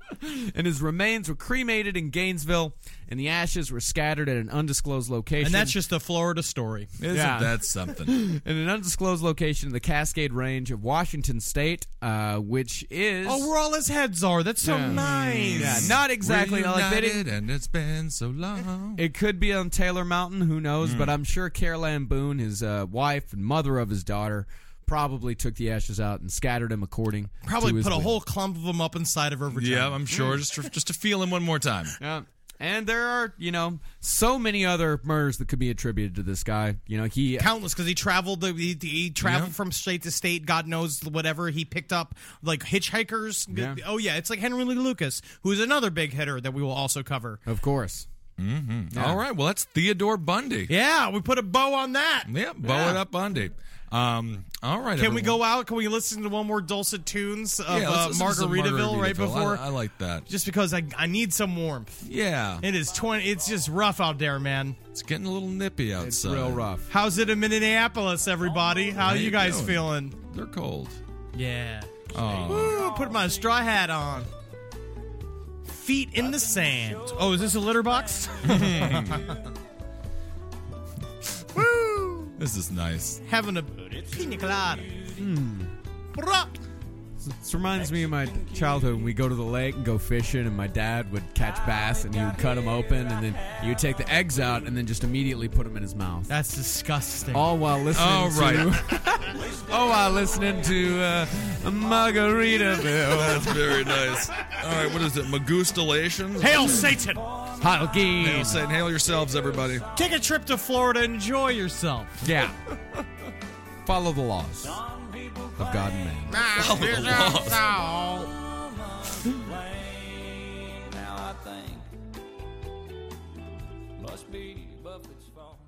[SPEAKER 4] And his remains were cremated in Gainesville, and the ashes were scattered at an undisclosed location.
[SPEAKER 3] And that's just a Florida story.
[SPEAKER 5] Isn't
[SPEAKER 4] Yeah.
[SPEAKER 5] that something?
[SPEAKER 4] in an undisclosed location in the Cascade Range of Washington State, which is
[SPEAKER 3] Oh, where all his heads are. That's so
[SPEAKER 4] Yeah.
[SPEAKER 3] nice.
[SPEAKER 4] yeah, not exactly like they
[SPEAKER 5] Reunited,
[SPEAKER 4] didn't.
[SPEAKER 5] and it's been so long.
[SPEAKER 4] It could be on Taylor Mountain, who knows?
[SPEAKER 5] Hmm.
[SPEAKER 4] But I'm sure Carol Ann Boone, his wife and mother of his daughter, probably took the ashes out and scattered them according
[SPEAKER 3] Probably
[SPEAKER 4] to his
[SPEAKER 3] put a
[SPEAKER 4] will.
[SPEAKER 3] whole clump of them up inside of her vagina.
[SPEAKER 5] Yeah, I'm sure. Just to feel him one more time.
[SPEAKER 4] Yeah. And there are, so many other murders that could be attributed to this guy. He
[SPEAKER 3] Countless, because he traveled. He traveled
[SPEAKER 5] Yeah.
[SPEAKER 3] from state to state. God knows whatever he picked up, like hitchhikers.
[SPEAKER 4] Yeah.
[SPEAKER 3] Oh yeah, it's like Henry Lee Lucas, who is another big hitter that we will also cover.
[SPEAKER 4] of course.
[SPEAKER 5] All right, well, that's Theodore Bundy.
[SPEAKER 3] Yeah, we put a bow on that.
[SPEAKER 5] Yeah, bow it up, Bundy. All right,
[SPEAKER 3] Can we
[SPEAKER 5] everyone.
[SPEAKER 3] go out? Can we listen to one more dulcet tunes of
[SPEAKER 5] Yeah, let's listen to some
[SPEAKER 3] Margaritaville right before?
[SPEAKER 5] I like that.
[SPEAKER 3] Just because I need some warmth.
[SPEAKER 5] Yeah,
[SPEAKER 3] It is 20. It's just rough out there, man.
[SPEAKER 5] it's getting a little nippy outside.
[SPEAKER 4] It's real rough.
[SPEAKER 3] How's it in Minneapolis, everybody? How
[SPEAKER 5] you
[SPEAKER 3] you guys
[SPEAKER 5] doing?
[SPEAKER 3] feeling?
[SPEAKER 5] They're cold.
[SPEAKER 3] Yeah.
[SPEAKER 5] Oh,
[SPEAKER 3] Woo, put my straw hat on. Feet in the sand. Oh, is this a litter box? Woo!
[SPEAKER 5] this is nice.
[SPEAKER 3] Having a pina colada. Bruh.
[SPEAKER 4] This reminds me of my childhood when we go to the lake and go fishing, and my dad would catch bass and he would cut them open, and then he would take the eggs out and then just immediately put them in his mouth.
[SPEAKER 3] That's disgusting.
[SPEAKER 4] All while listening
[SPEAKER 5] All right.
[SPEAKER 4] while listening to Margaritaville.
[SPEAKER 5] That's very nice. All right, what is it? Magustalations?
[SPEAKER 3] Hail Satan!
[SPEAKER 4] Hail
[SPEAKER 5] Hail Satan. Hail yourselves, everybody.
[SPEAKER 3] Take a trip to Florida. Enjoy yourself.
[SPEAKER 4] Yeah. Follow the laws of God and man.
[SPEAKER 5] Follow the laws.
[SPEAKER 9] Now I think must be Buffett's fault.